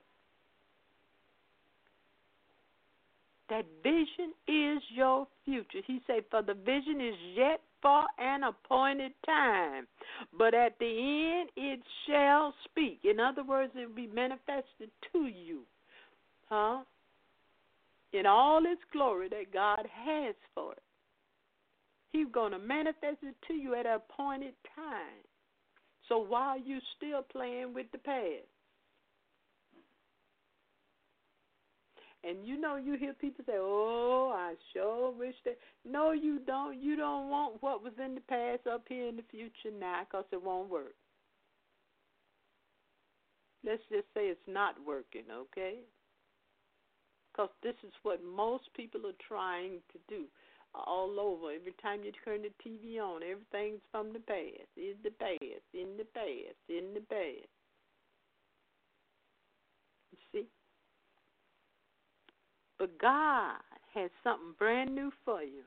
That vision is your future. He said, for the vision is yet for an appointed time, but at the end it shall speak. In other words, it will be manifested to you. Huh? In all its glory that God has for it. He's going to manifest it to you at an appointed time. So why are you still playing with the past? And you know, you hear people say, oh, I sure wish that. No, you don't. You don't want what was in the past up here in the future now because it won't work. Let's just say it's not working, okay? Because this is what most people are trying to do all over. Every time you turn the T V on, everything's from the past, in the past, in the past, in the past. You see? But God has something brand new for you.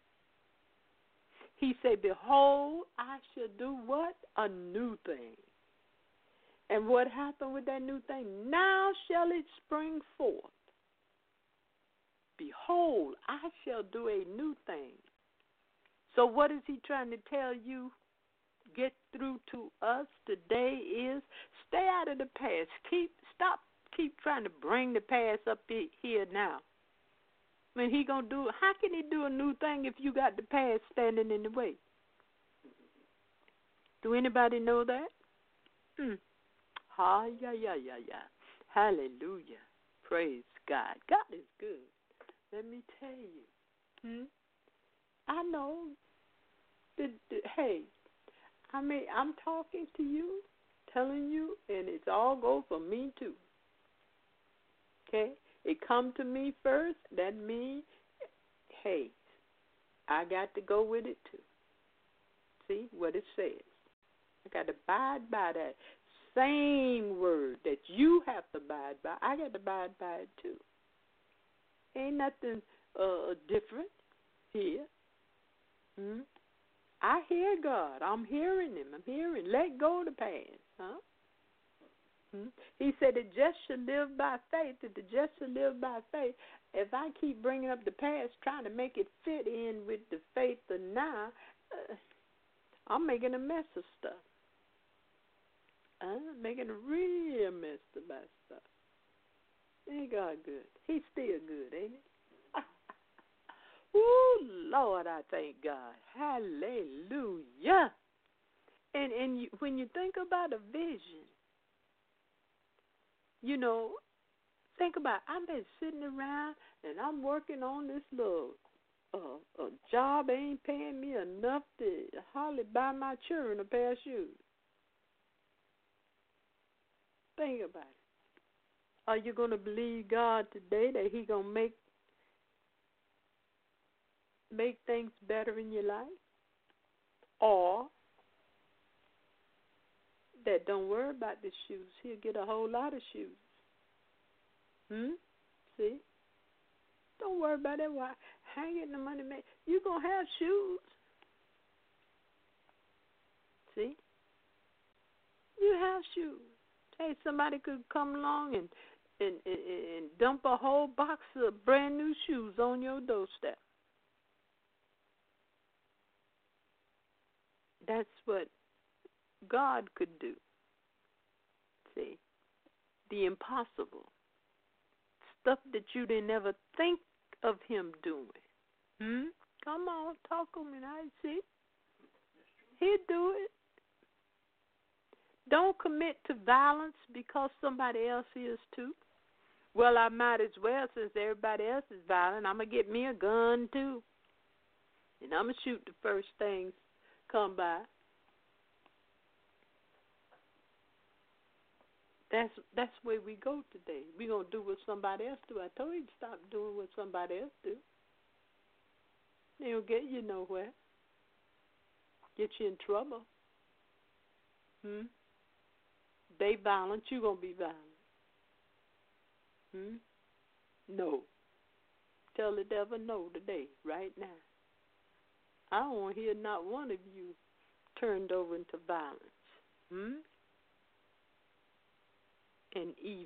He said, behold, I shall do what? A new thing. And what happened with that new thing? Now shall it spring forth. Behold, I shall do a new thing. So what is he trying to tell you, get through to us today is stay out of the past. Keep, stop, keep trying to bring the past up here now. I mean, he gonna do, how can he do a new thing if you got the past standing in the way? Do anybody know that? Hmm. Ha, yeah, yeah, yeah, yeah. Hallelujah. Praise God. God is good. Let me tell you. Hmm? I know that, that, hey, I mean, I'm talking to you, telling you, and it's all go for me too. Okay? It come to me first, that means, hey, I got to go with it too. See what it says. I got to abide by that same word that you have to abide by. I got to abide by it too. Ain't nothing uh, different here. Hmm? I hear God. I'm hearing him. I'm hearing. Let go of the past. Huh? Hmm? He said the just shall live by faith. That the just shall live by faith. If I keep bringing up the past, trying to make it fit in with the faith of now, uh, I'm making a mess of stuff. I'm making a real mess about stuff. Ain't God good? He's still good, ain't he? Ooh, Lord, I thank God. Hallelujah. And and you, when you think about a vision, you know, think about, I've been sitting around and I'm working on this little uh, a job ain't paying me enough to hardly buy my children a pair of shoes. Think about it. Are you going to believe God today that he going to make make things better in your life? Or that don't worry about the shoes. He'll get a whole lot of shoes. Hmm? See? Don't worry about that. Why? Hang it in the money, man. You're going to have shoes. See? You have shoes. Hey, somebody could come along and, and, and, and dump a whole box of brand new shoes on your doorstep. That's what God could do. See? The impossible. Stuff that you didn't ever think of him doing. Hmm? Come on, talk on me. I see. He'll do it. Don't commit to violence because somebody else is too. Well, I might as well, since everybody else is violent, I'm going to get me a gun too. And I'm going to shoot the first things come by. That's that's where we go today. We're going to do what somebody else do. I told you to stop doing what somebody else do. They'll get you nowhere. Get you in trouble. Hmm? They violent, you going to be violent. Hmm? No. Tell the devil no today, right now. I don't want to hear not one of you turned over into violence. Hmm? And evil.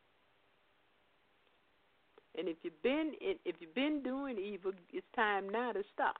And if you've been if you've been doing evil, it's time now to stop.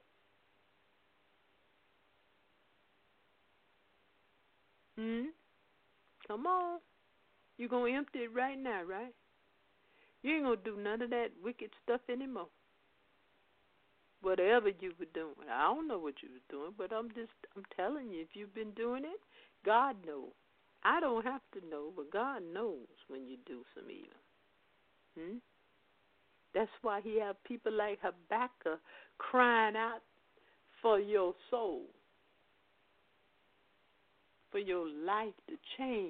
Hmm? Come on. You're going to empty it right now, right? You ain't going to do none of that wicked stuff anymore. Whatever you were doing. I don't know what you were doing, but I'm just, I'm telling you, if you've been doing it, God knows. I don't have to know, but God knows when you do some evil. Hmm? That's why he have people like Habakkuk crying out for your soul, for your life to change.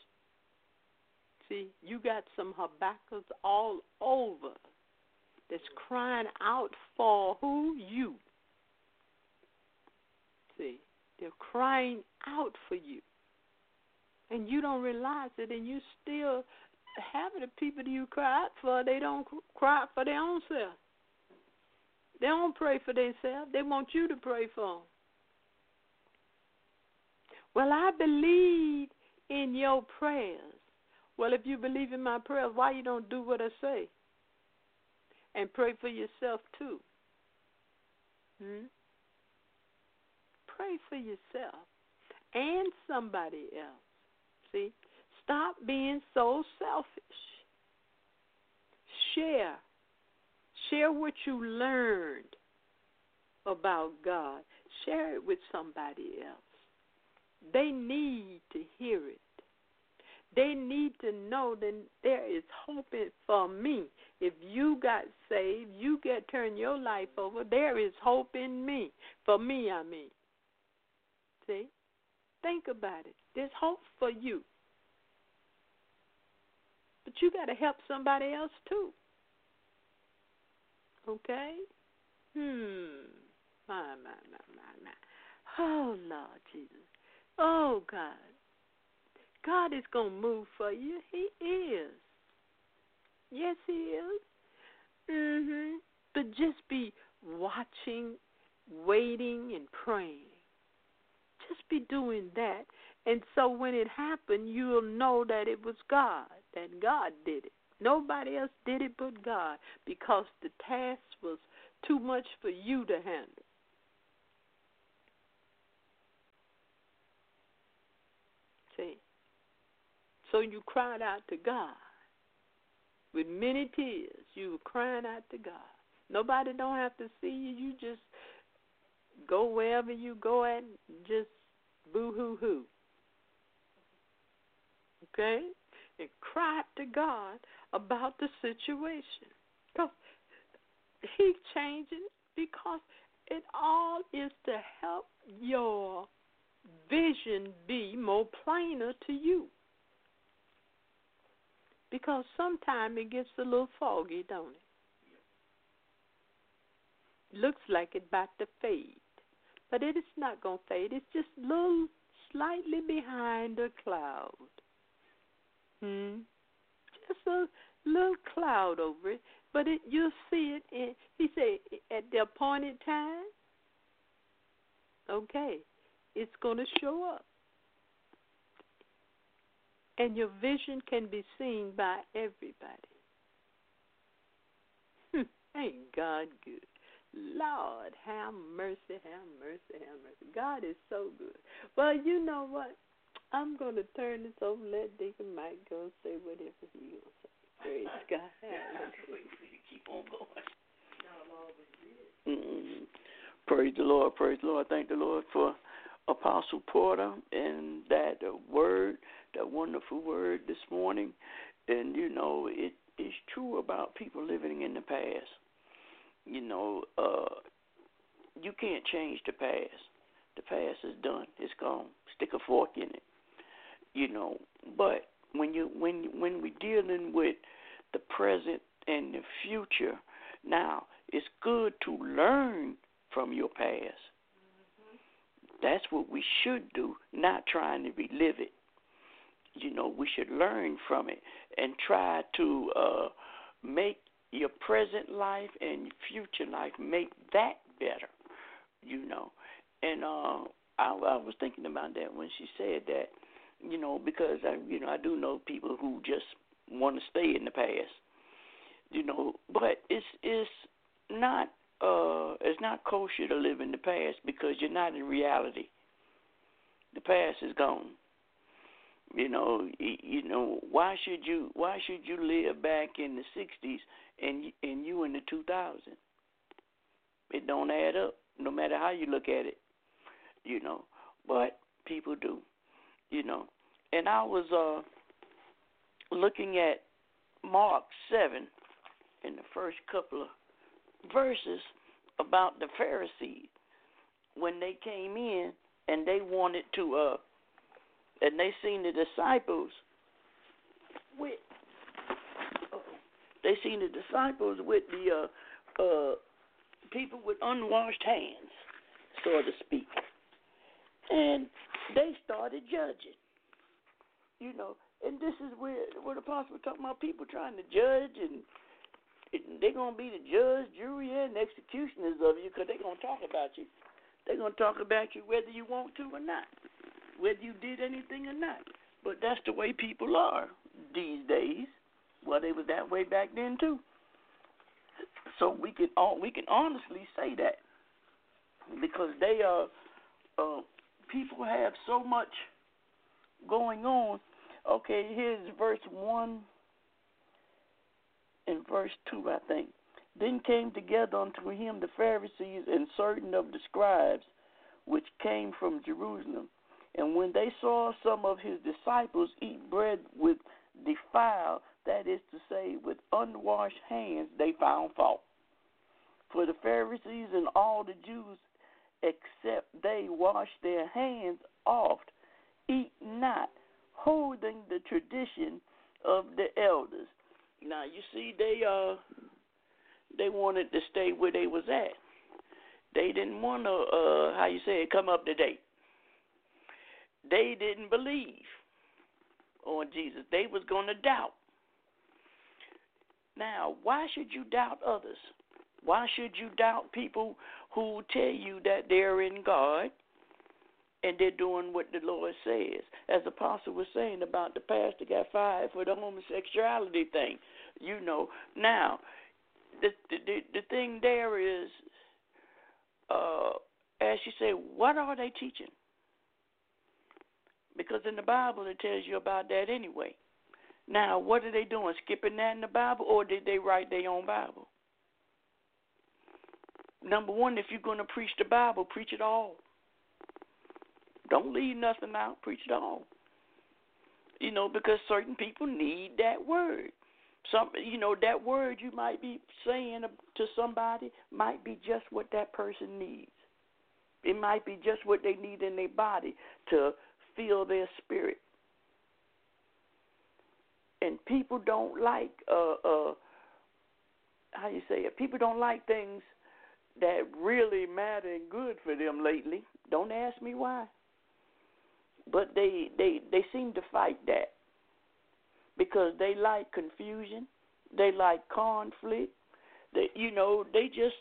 See, you got some Habakkuk's all over that's crying out for who? You. See, they're crying out for you. And you don't realize it, and you still have the people that you cry out for, they don't cry out for their own self. They don't pray for themselves. They want you to pray for them. Well, I believe in your prayers. Well, if you believe in my prayers, why you don't do what I say? And pray for yourself too. Hmm? Pray for yourself and somebody else. See? Stop being so selfish. Share. Share what you learned about God. Share it with somebody else. They need to hear it. They need to know that there is hope for me. If you got saved, you get turn your life over, there is hope in me. For me, I mean. See? Think about it. There's hope for you. But you got to help somebody else too. Okay? Hmm. My, my, my, my, my. Oh, Lord Jesus. Oh, God. God is going to move for you. He is. Yes, he is. Mm-hmm. But just be watching, waiting, and praying. Just be doing that. And so when it happened, you'll know that it was God, that God did it. Nobody else did it but God, because the task was too much for you to handle. See? So you cried out to God. With many tears, you were crying out to God. Nobody don't have to see you. You just go wherever you go at, just boo-hoo-hoo. Okay? And cry out to God about the situation. Because he's changing, because it all is to help your vision be more plainer to you. Because sometimes it gets a little foggy, don't it? Looks like it's about to fade. But it is not going to fade. It's just a little slightly behind a cloud. Hmm? Just a little cloud over it. But it, you'll see it, in, he said, at the appointed time, okay, it's going to show up. And your vision can be seen by everybody. Hmm, ain't God good? Lord, have mercy, have mercy, have mercy. God is so good. Well, you know what? I'm going to turn this over and let Deacon Mike go and say whatever he wants to say. Praise God. Keep on going. Mm. Praise the Lord. Praise the Lord. Thank the Lord for Apostle Porter and that uh, word, that wonderful word this morning. And, you know, it is true about people living in the past. You know, uh, you can't change the past. The past is done. It's gone. Stick a fork in it. You know, but when you when when we're dealing with the present and the future, now it's good to learn from your past. Mm-hmm. That's what we should do, not trying to relive it. You know, we should learn from it and try to uh, make your present life and future life, make that better, you know. And uh, I, I was thinking about that when she said that, you know, because, I, you know, I do know people who just want to stay in the past, you know, but it's, it's not uh, it's not kosher to live in the past because you're not in reality. The past is gone. You know, you know why should you why should you live back in the sixties and and you in the two thousands? It don't add up, no matter how you look at it. You know, but people do. You know, and I was uh, looking at Mark seven in the first couple of verses about the Pharisees when they came in and they wanted to, uh, and they seen the disciples with, uh, they seen the disciples with the uh, uh, people with unwashed hands, so to speak, and they started judging. You know, and this is where where the apostle was talking about people trying to judge, and they're going to be the judge, jury, and executioners of you because they're going to talk about you. They're going to talk about you whether you want to or not, whether you did anything or not. But that's the way people are these days. Well, they was that way back then too. So we can we can honestly say that because they are uh, people have so much going on. Okay, here's verse one. In verse two, I think. Then came together unto him the Pharisees and certain of the scribes, which came from Jerusalem. And when they saw some of his disciples eat bread with defiled, that is to say, with unwashed hands, they found fault. For the Pharisees and all the Jews, except they wash their hands oft, eat not, holding the tradition of the elders. Now, you see, they uh, they wanted to stay where they was at. They didn't want to, uh, how you say it, come up to date. They didn't believe on Jesus. They was going to doubt. Now, why should you doubt others? Why should you doubt people who tell you that they're in God and they're doing what the Lord says? As the apostle was saying about the pastor got fired for the homosexuality thing. You know, now, the the, the thing there is, uh, as you say, what are they teaching? Because in the Bible it tells you about that anyway. Now, what are they doing? Skipping that in the Bible, or did they write their own Bible? Number one, if you're going to preach the Bible, preach it all. Don't leave nothing out. Preach it all. You know, because certain people need that word. Some, you know, that word you might be saying to somebody might be just what that person needs. It might be just what they need in their body to feel their spirit. And people don't like, uh, uh, how you say it, people don't like things that really matter and good for them lately. Don't ask me why. But they, they, they seem to fight that because they like confusion. They like conflict. They, you know, they just,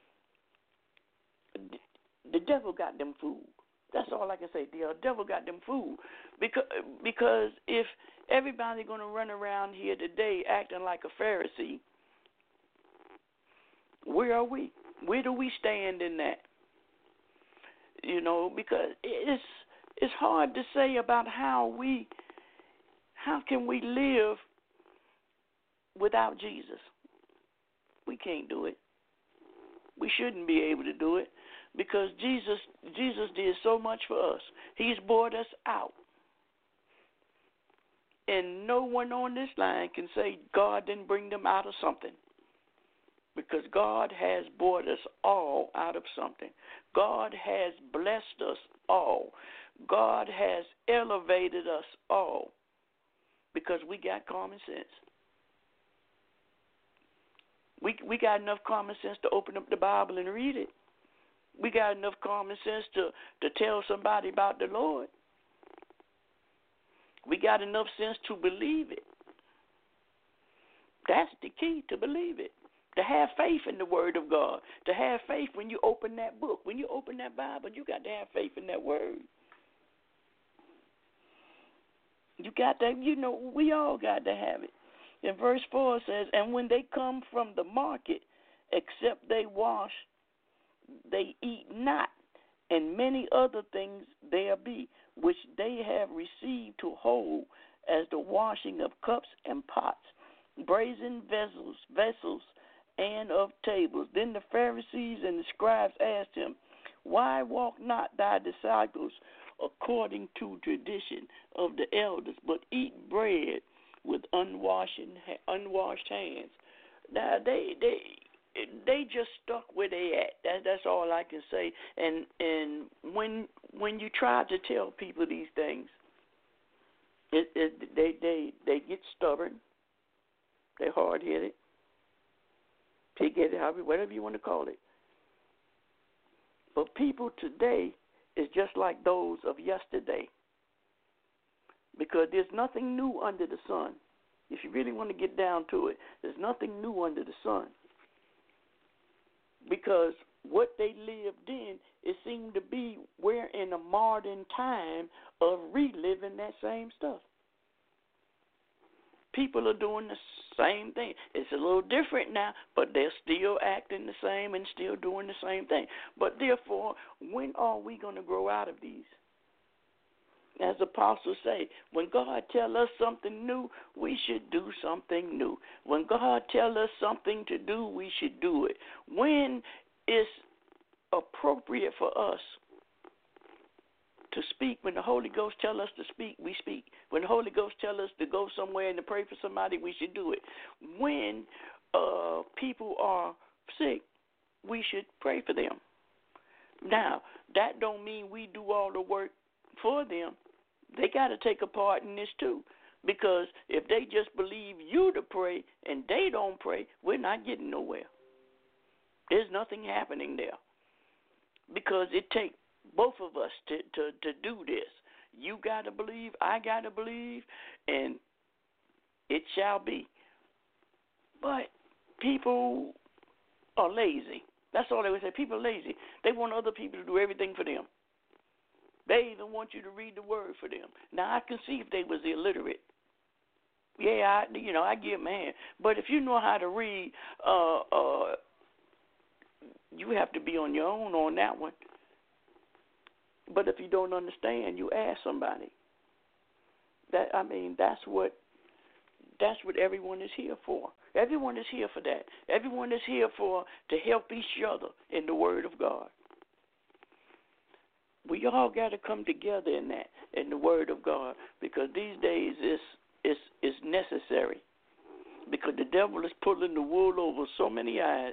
the devil got them fooled. That's all I can say. The devil got them fooled. Because, because if everybody's going to run around here today acting like a Pharisee, where are we? Where do we stand in that? You know, because it's it's hard to say about how we, how can we live without Jesus? We can't do it. We shouldn't be able to do it because Jesus Jesus did so much for us. He's brought us out. And no one on this line can say God didn't bring them out of something. Because God has brought us all out of something. God has blessed us all. God has elevated us all. Because we got common sense. We we got enough common sense to open up the Bible and read it. We got enough common sense to, to tell somebody about the Lord. We got enough sense to believe it. That's the key, to believe it. To have faith in the Word of God. To have faith when you open that book. When you open that Bible, you got to have faith in that Word. You got that, you know, we all got to have it. In verse four it says, and when they come from the market, except they wash, they eat not, and many other things there be, which they have received to hold as the washing of cups and pots, brazen vessels, vessels, and of tables. Then the Pharisees and the scribes asked him, why walk not thy disciples according to tradition of the elders, but eat bread with unwashed unwashed hands? Now they they they just stuck where they at. That, that's all I can say. And and when when you try to tell people these things, it, it, they they they get stubborn. They're hard headed. They get it, whatever you want to call it. But people today is just like those of yesterday. Because there's nothing new under the sun. If you really want to get down to it, there's nothing new under the sun. Because what they lived in, it seemed to be we're in a modern time of reliving that same stuff. People are doing the same thing. It's a little different now, but they're still acting the same and still doing the same thing. But therefore, when are we going to grow out of these? As the apostles say, when God tells us something new, we should do something new. When God tells us something to do, we should do it. When it's appropriate for us to speak, when the Holy Ghost tells us to speak, we speak. When the Holy Ghost tells us to go somewhere and to pray for somebody, we should do it. When uh, people are sick, we should pray for them. Now, that don't mean we do all the work for them. They got to take a part in this too. Because if they just believe you to pray and they don't pray, we're not getting nowhere. There's nothing happening there. Because it takes both of us to, to, to do this. You got to believe, I got to believe, and it shall be. But people are lazy. That's all they would say. People are lazy. They want other people to do everything for them. They even want you to read the word for them. Now, I can see if they was illiterate. Yeah, I, you know, I give them a hand. But if you know how to read, uh, uh, you have to be on your own on that one. But if you don't understand, you ask somebody. That I mean, that's what that's what everyone is here for. Everyone is here for that. Everyone is here for to help each other in the Word of God. We all got to come together in that, in the Word of God, because these days it's it's it's necessary. Because the devil is pulling the wool over so many eyes.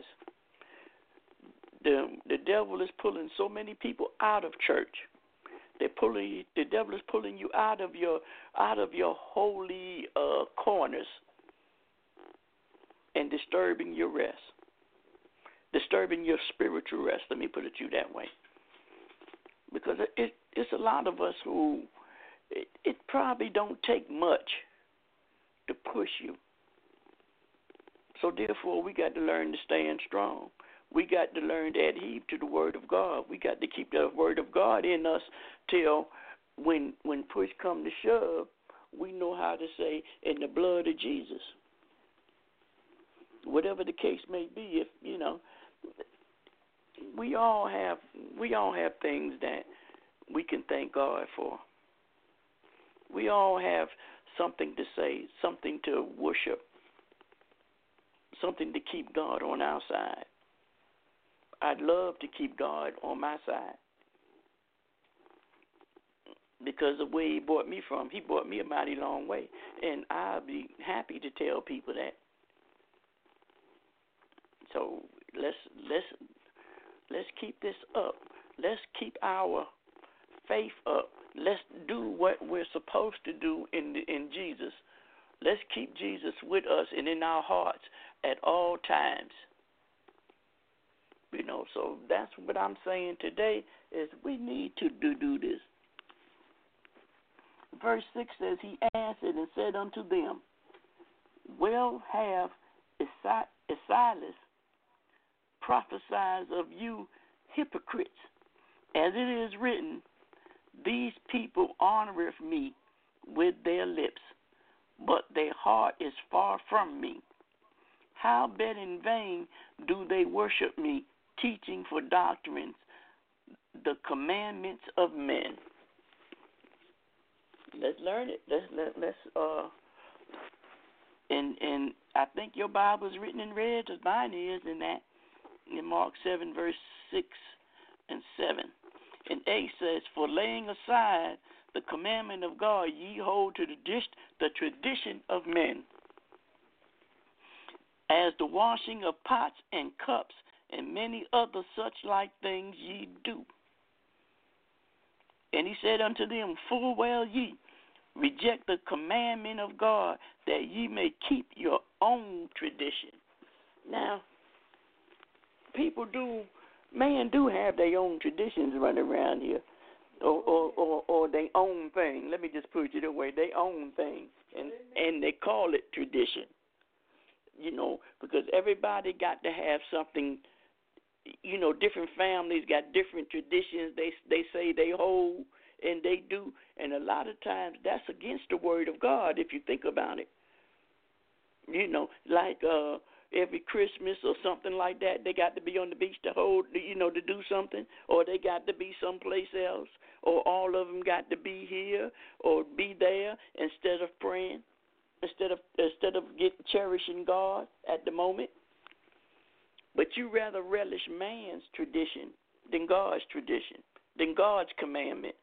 The the devil is pulling so many people out of church. They're pulling the devil is pulling you out of your out of your holy uh, corners and disturbing your rest, disturbing your spiritual rest. Let me put it to you that way, because it, it it's a lot of us who it, it probably don't take much to push you. So therefore, we got to learn to stand strong. We got to learn to adhere to the Word of God. We got to keep the Word of God in us till when when push come to shove, we know how to say, in the blood of Jesus. Whatever the case may be, if you know, we all have we all have things that we can thank God for. We all have something to say, something to worship, something to keep God on our side. I'd love to keep God on my side because the way he brought me from, he brought me a mighty long way. And I'll be happy to tell people that. So let's let's let's keep this up. Let's keep our faith up. Let's do what we're supposed to do in the, in Jesus. Let's keep Jesus with us and in our hearts at all times. You know, so that's what I'm saying today is we need to do, do this. Verse six says, he answered and said unto them, well have Esaias prophesied of you hypocrites, as it is written, these people honoreth me with their lips, but their heart is far from me. Howbeit in vain do they worship me, teaching for doctrines the commandments of men. Let's learn it. Let's let, let's uh. And and I think your Bible is written in red, as mine is, in that in Mark seven verse six and seven. And eight says, for laying aside the commandment of God, ye hold to the dish, the tradition of men, as the washing of pots and cups, and many other such like things ye do. And he said unto them, full well ye reject the commandment of God, that ye may keep your own tradition. Now, people do, man do have their own traditions running around here, or or, or, or their own thing. Let me just put it away, their own thing, and, and they call it tradition. You know, because everybody got to have something. You know, different families got different traditions they they say they hold and they do, and a lot of times that's against the word of God if you think about it. You know, like uh, every Christmas or something like that, they got to be on the beach to hold, you know, to do something, or they got to be someplace else, or all of them got to be here or be there instead of praying, instead of instead of get cherishing God at the moment. But you rather relish man's tradition than God's tradition, than God's commandments.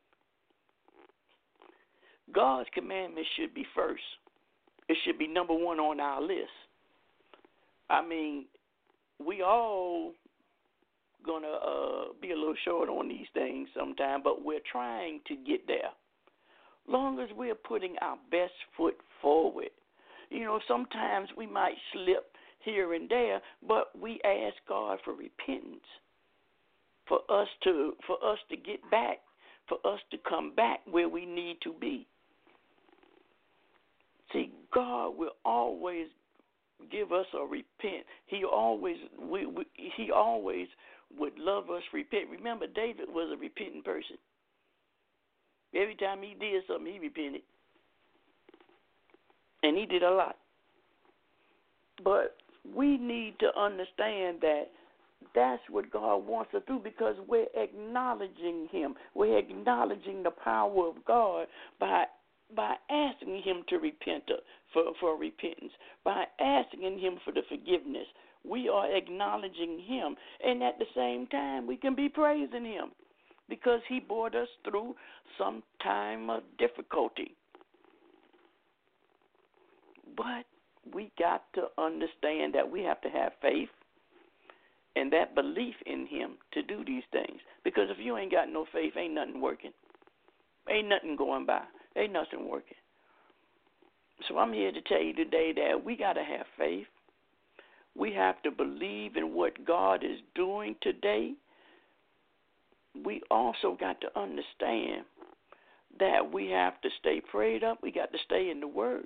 God's commandments should be first. It should be number one on our list. I mean, we all gonna uh, be a little short on these things sometime, but we're trying to get there. Long as we're putting our best foot forward. You know, sometimes we might slip here and there, but we ask God for repentance, for us to for us to get back, for us to come back where we need to be. See, God will always give us a repent. He always we, we he always would love us repent. Remember, David was a repentant person. Every time he did something, he repented, and he did a lot. But we need to understand that that's what God wants us to do, because we're acknowledging him. We're acknowledging the power of God by by asking him to repent for, for repentance, by asking him for the forgiveness. We are acknowledging him, and at the same time, we can be praising him because he brought us through some time of difficulty. But we got to understand that we have to have faith and that belief in him to do these things. Because if you ain't got no faith, ain't nothing working. Ain't nothing going by. Ain't nothing working. So I'm here to tell you today that we got to have faith. We have to believe in what God is doing today. We also got to understand that we have to stay prayed up. We got to stay in the Word.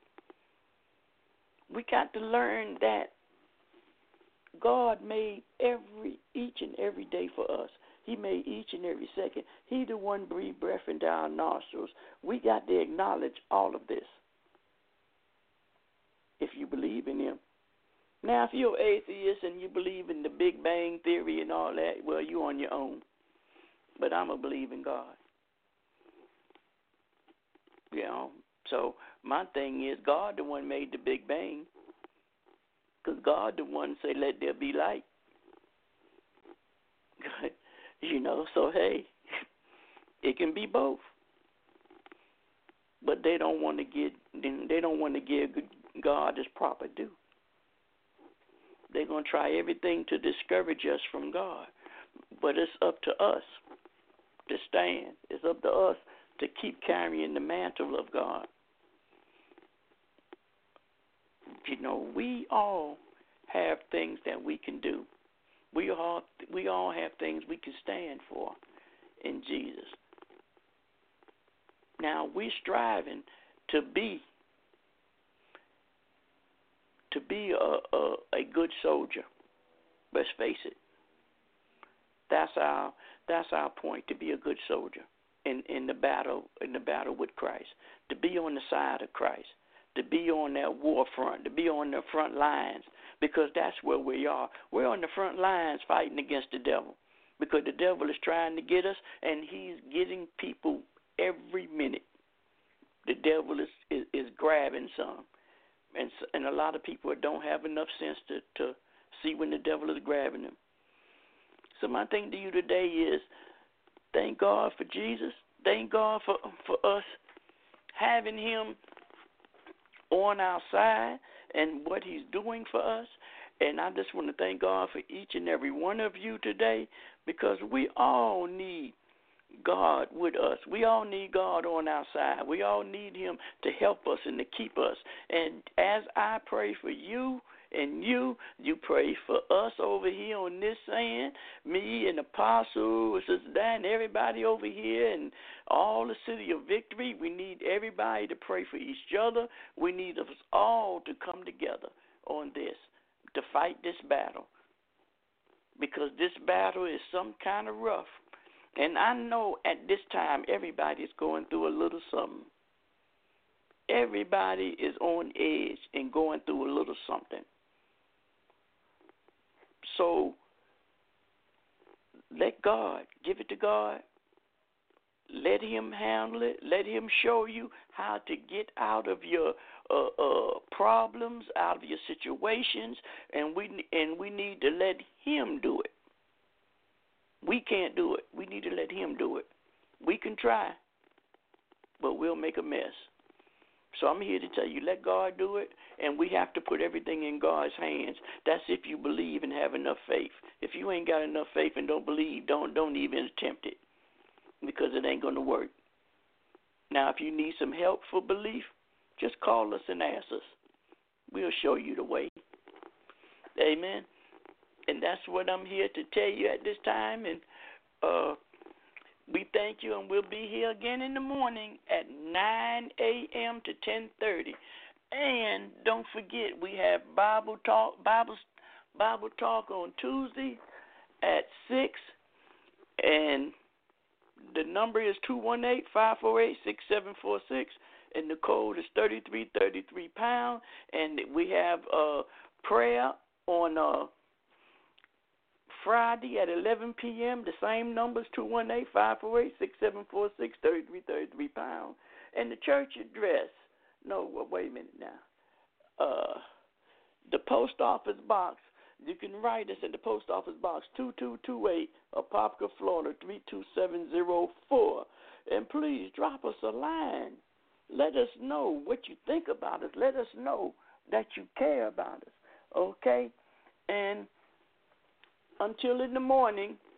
We got to learn that God made every each and every day for us. He made each and every second. He the one breathed breath into our nostrils. We got to acknowledge all of this if you believe in him. Now, if you're an atheist and you believe in the Big Bang Theory and all that, well, you're on your own. But I'm a believe in God. You know, so my thing is God the one made the Big Bang, because God the one say let there be light. You know, so hey, it can be both. But they don't want to get they don't want to give God his proper due. They're going to try everything to discourage us from God. But it's up to us to stand. It's up to us to keep carrying the mantle of God. You know, we all have things that we can do. We all we all have things we can stand for in Jesus. Now we're striving to be to be a, a, a good soldier. Let's face it. That's our that's our point, to be a good soldier in, in the battle in the battle with Christ, to be on the side of Christ, to be on that war front, to be on the front lines, because that's where we are. We're on the front lines fighting against the devil, because the devil is trying to get us, and he's getting people every minute. The devil is, is, is grabbing some, and and a lot of people don't have enough sense to, to see when the devil is grabbing them. So my thing to you today is, thank God for Jesus. Thank God for, for us having him on our side and what he's doing for us. And I just want to thank God for each and every one of you today, because we all need God with us. We all need God on our side. We all need him to help us and to keep us. And as I pray for you and you, you pray for us over here on this end, me and Apostle, Sister Dan, everybody over here, and all the City of Victory. We need everybody to pray for each other. We need us all to come together on this, to fight this battle, because this battle is some kind of rough. And I know at this time everybody's going through a little something. Everybody is on edge and going through a little something. So let God, give it to God. Let him handle it. Let him show you how to get out of your uh, uh, problems, out of your situations, and we and we need to let him do it. We can't do it. We need to let him do it. We can try, but we'll make a mess. So I'm here to tell you, let God do it, and we have to put everything in God's hands. That's if you believe and have enough faith. If you ain't got enough faith and don't believe, don't don't even attempt it, because it ain't going to work. Now, if you need some help for belief, just call us and ask us. We'll show you the way. Amen. And that's what I'm here to tell you at this time. And uh, we thank you, and we'll be here again in the morning at nine a.m. to ten thirty. And don't forget, we have Bible talk, Bible, Bible talk on Tuesday at six. And the number is two one eight, five four eight, six seven four six. And the code is thirty-three thirty-three pound. And we have uh, prayer on uh, Friday at eleven p.m. The same numbers, two one eight, five four eight, six seven four six, thirty-three thirty-three pound. And the church address, no, well, wait a minute now. Uh, the post office box, you can write us at the post office box, two two two eight, Apopka, Florida, three two seven zero four. And please drop us a line. Let us know what you think about us. Let us know that you care about us, okay? And until in the morning,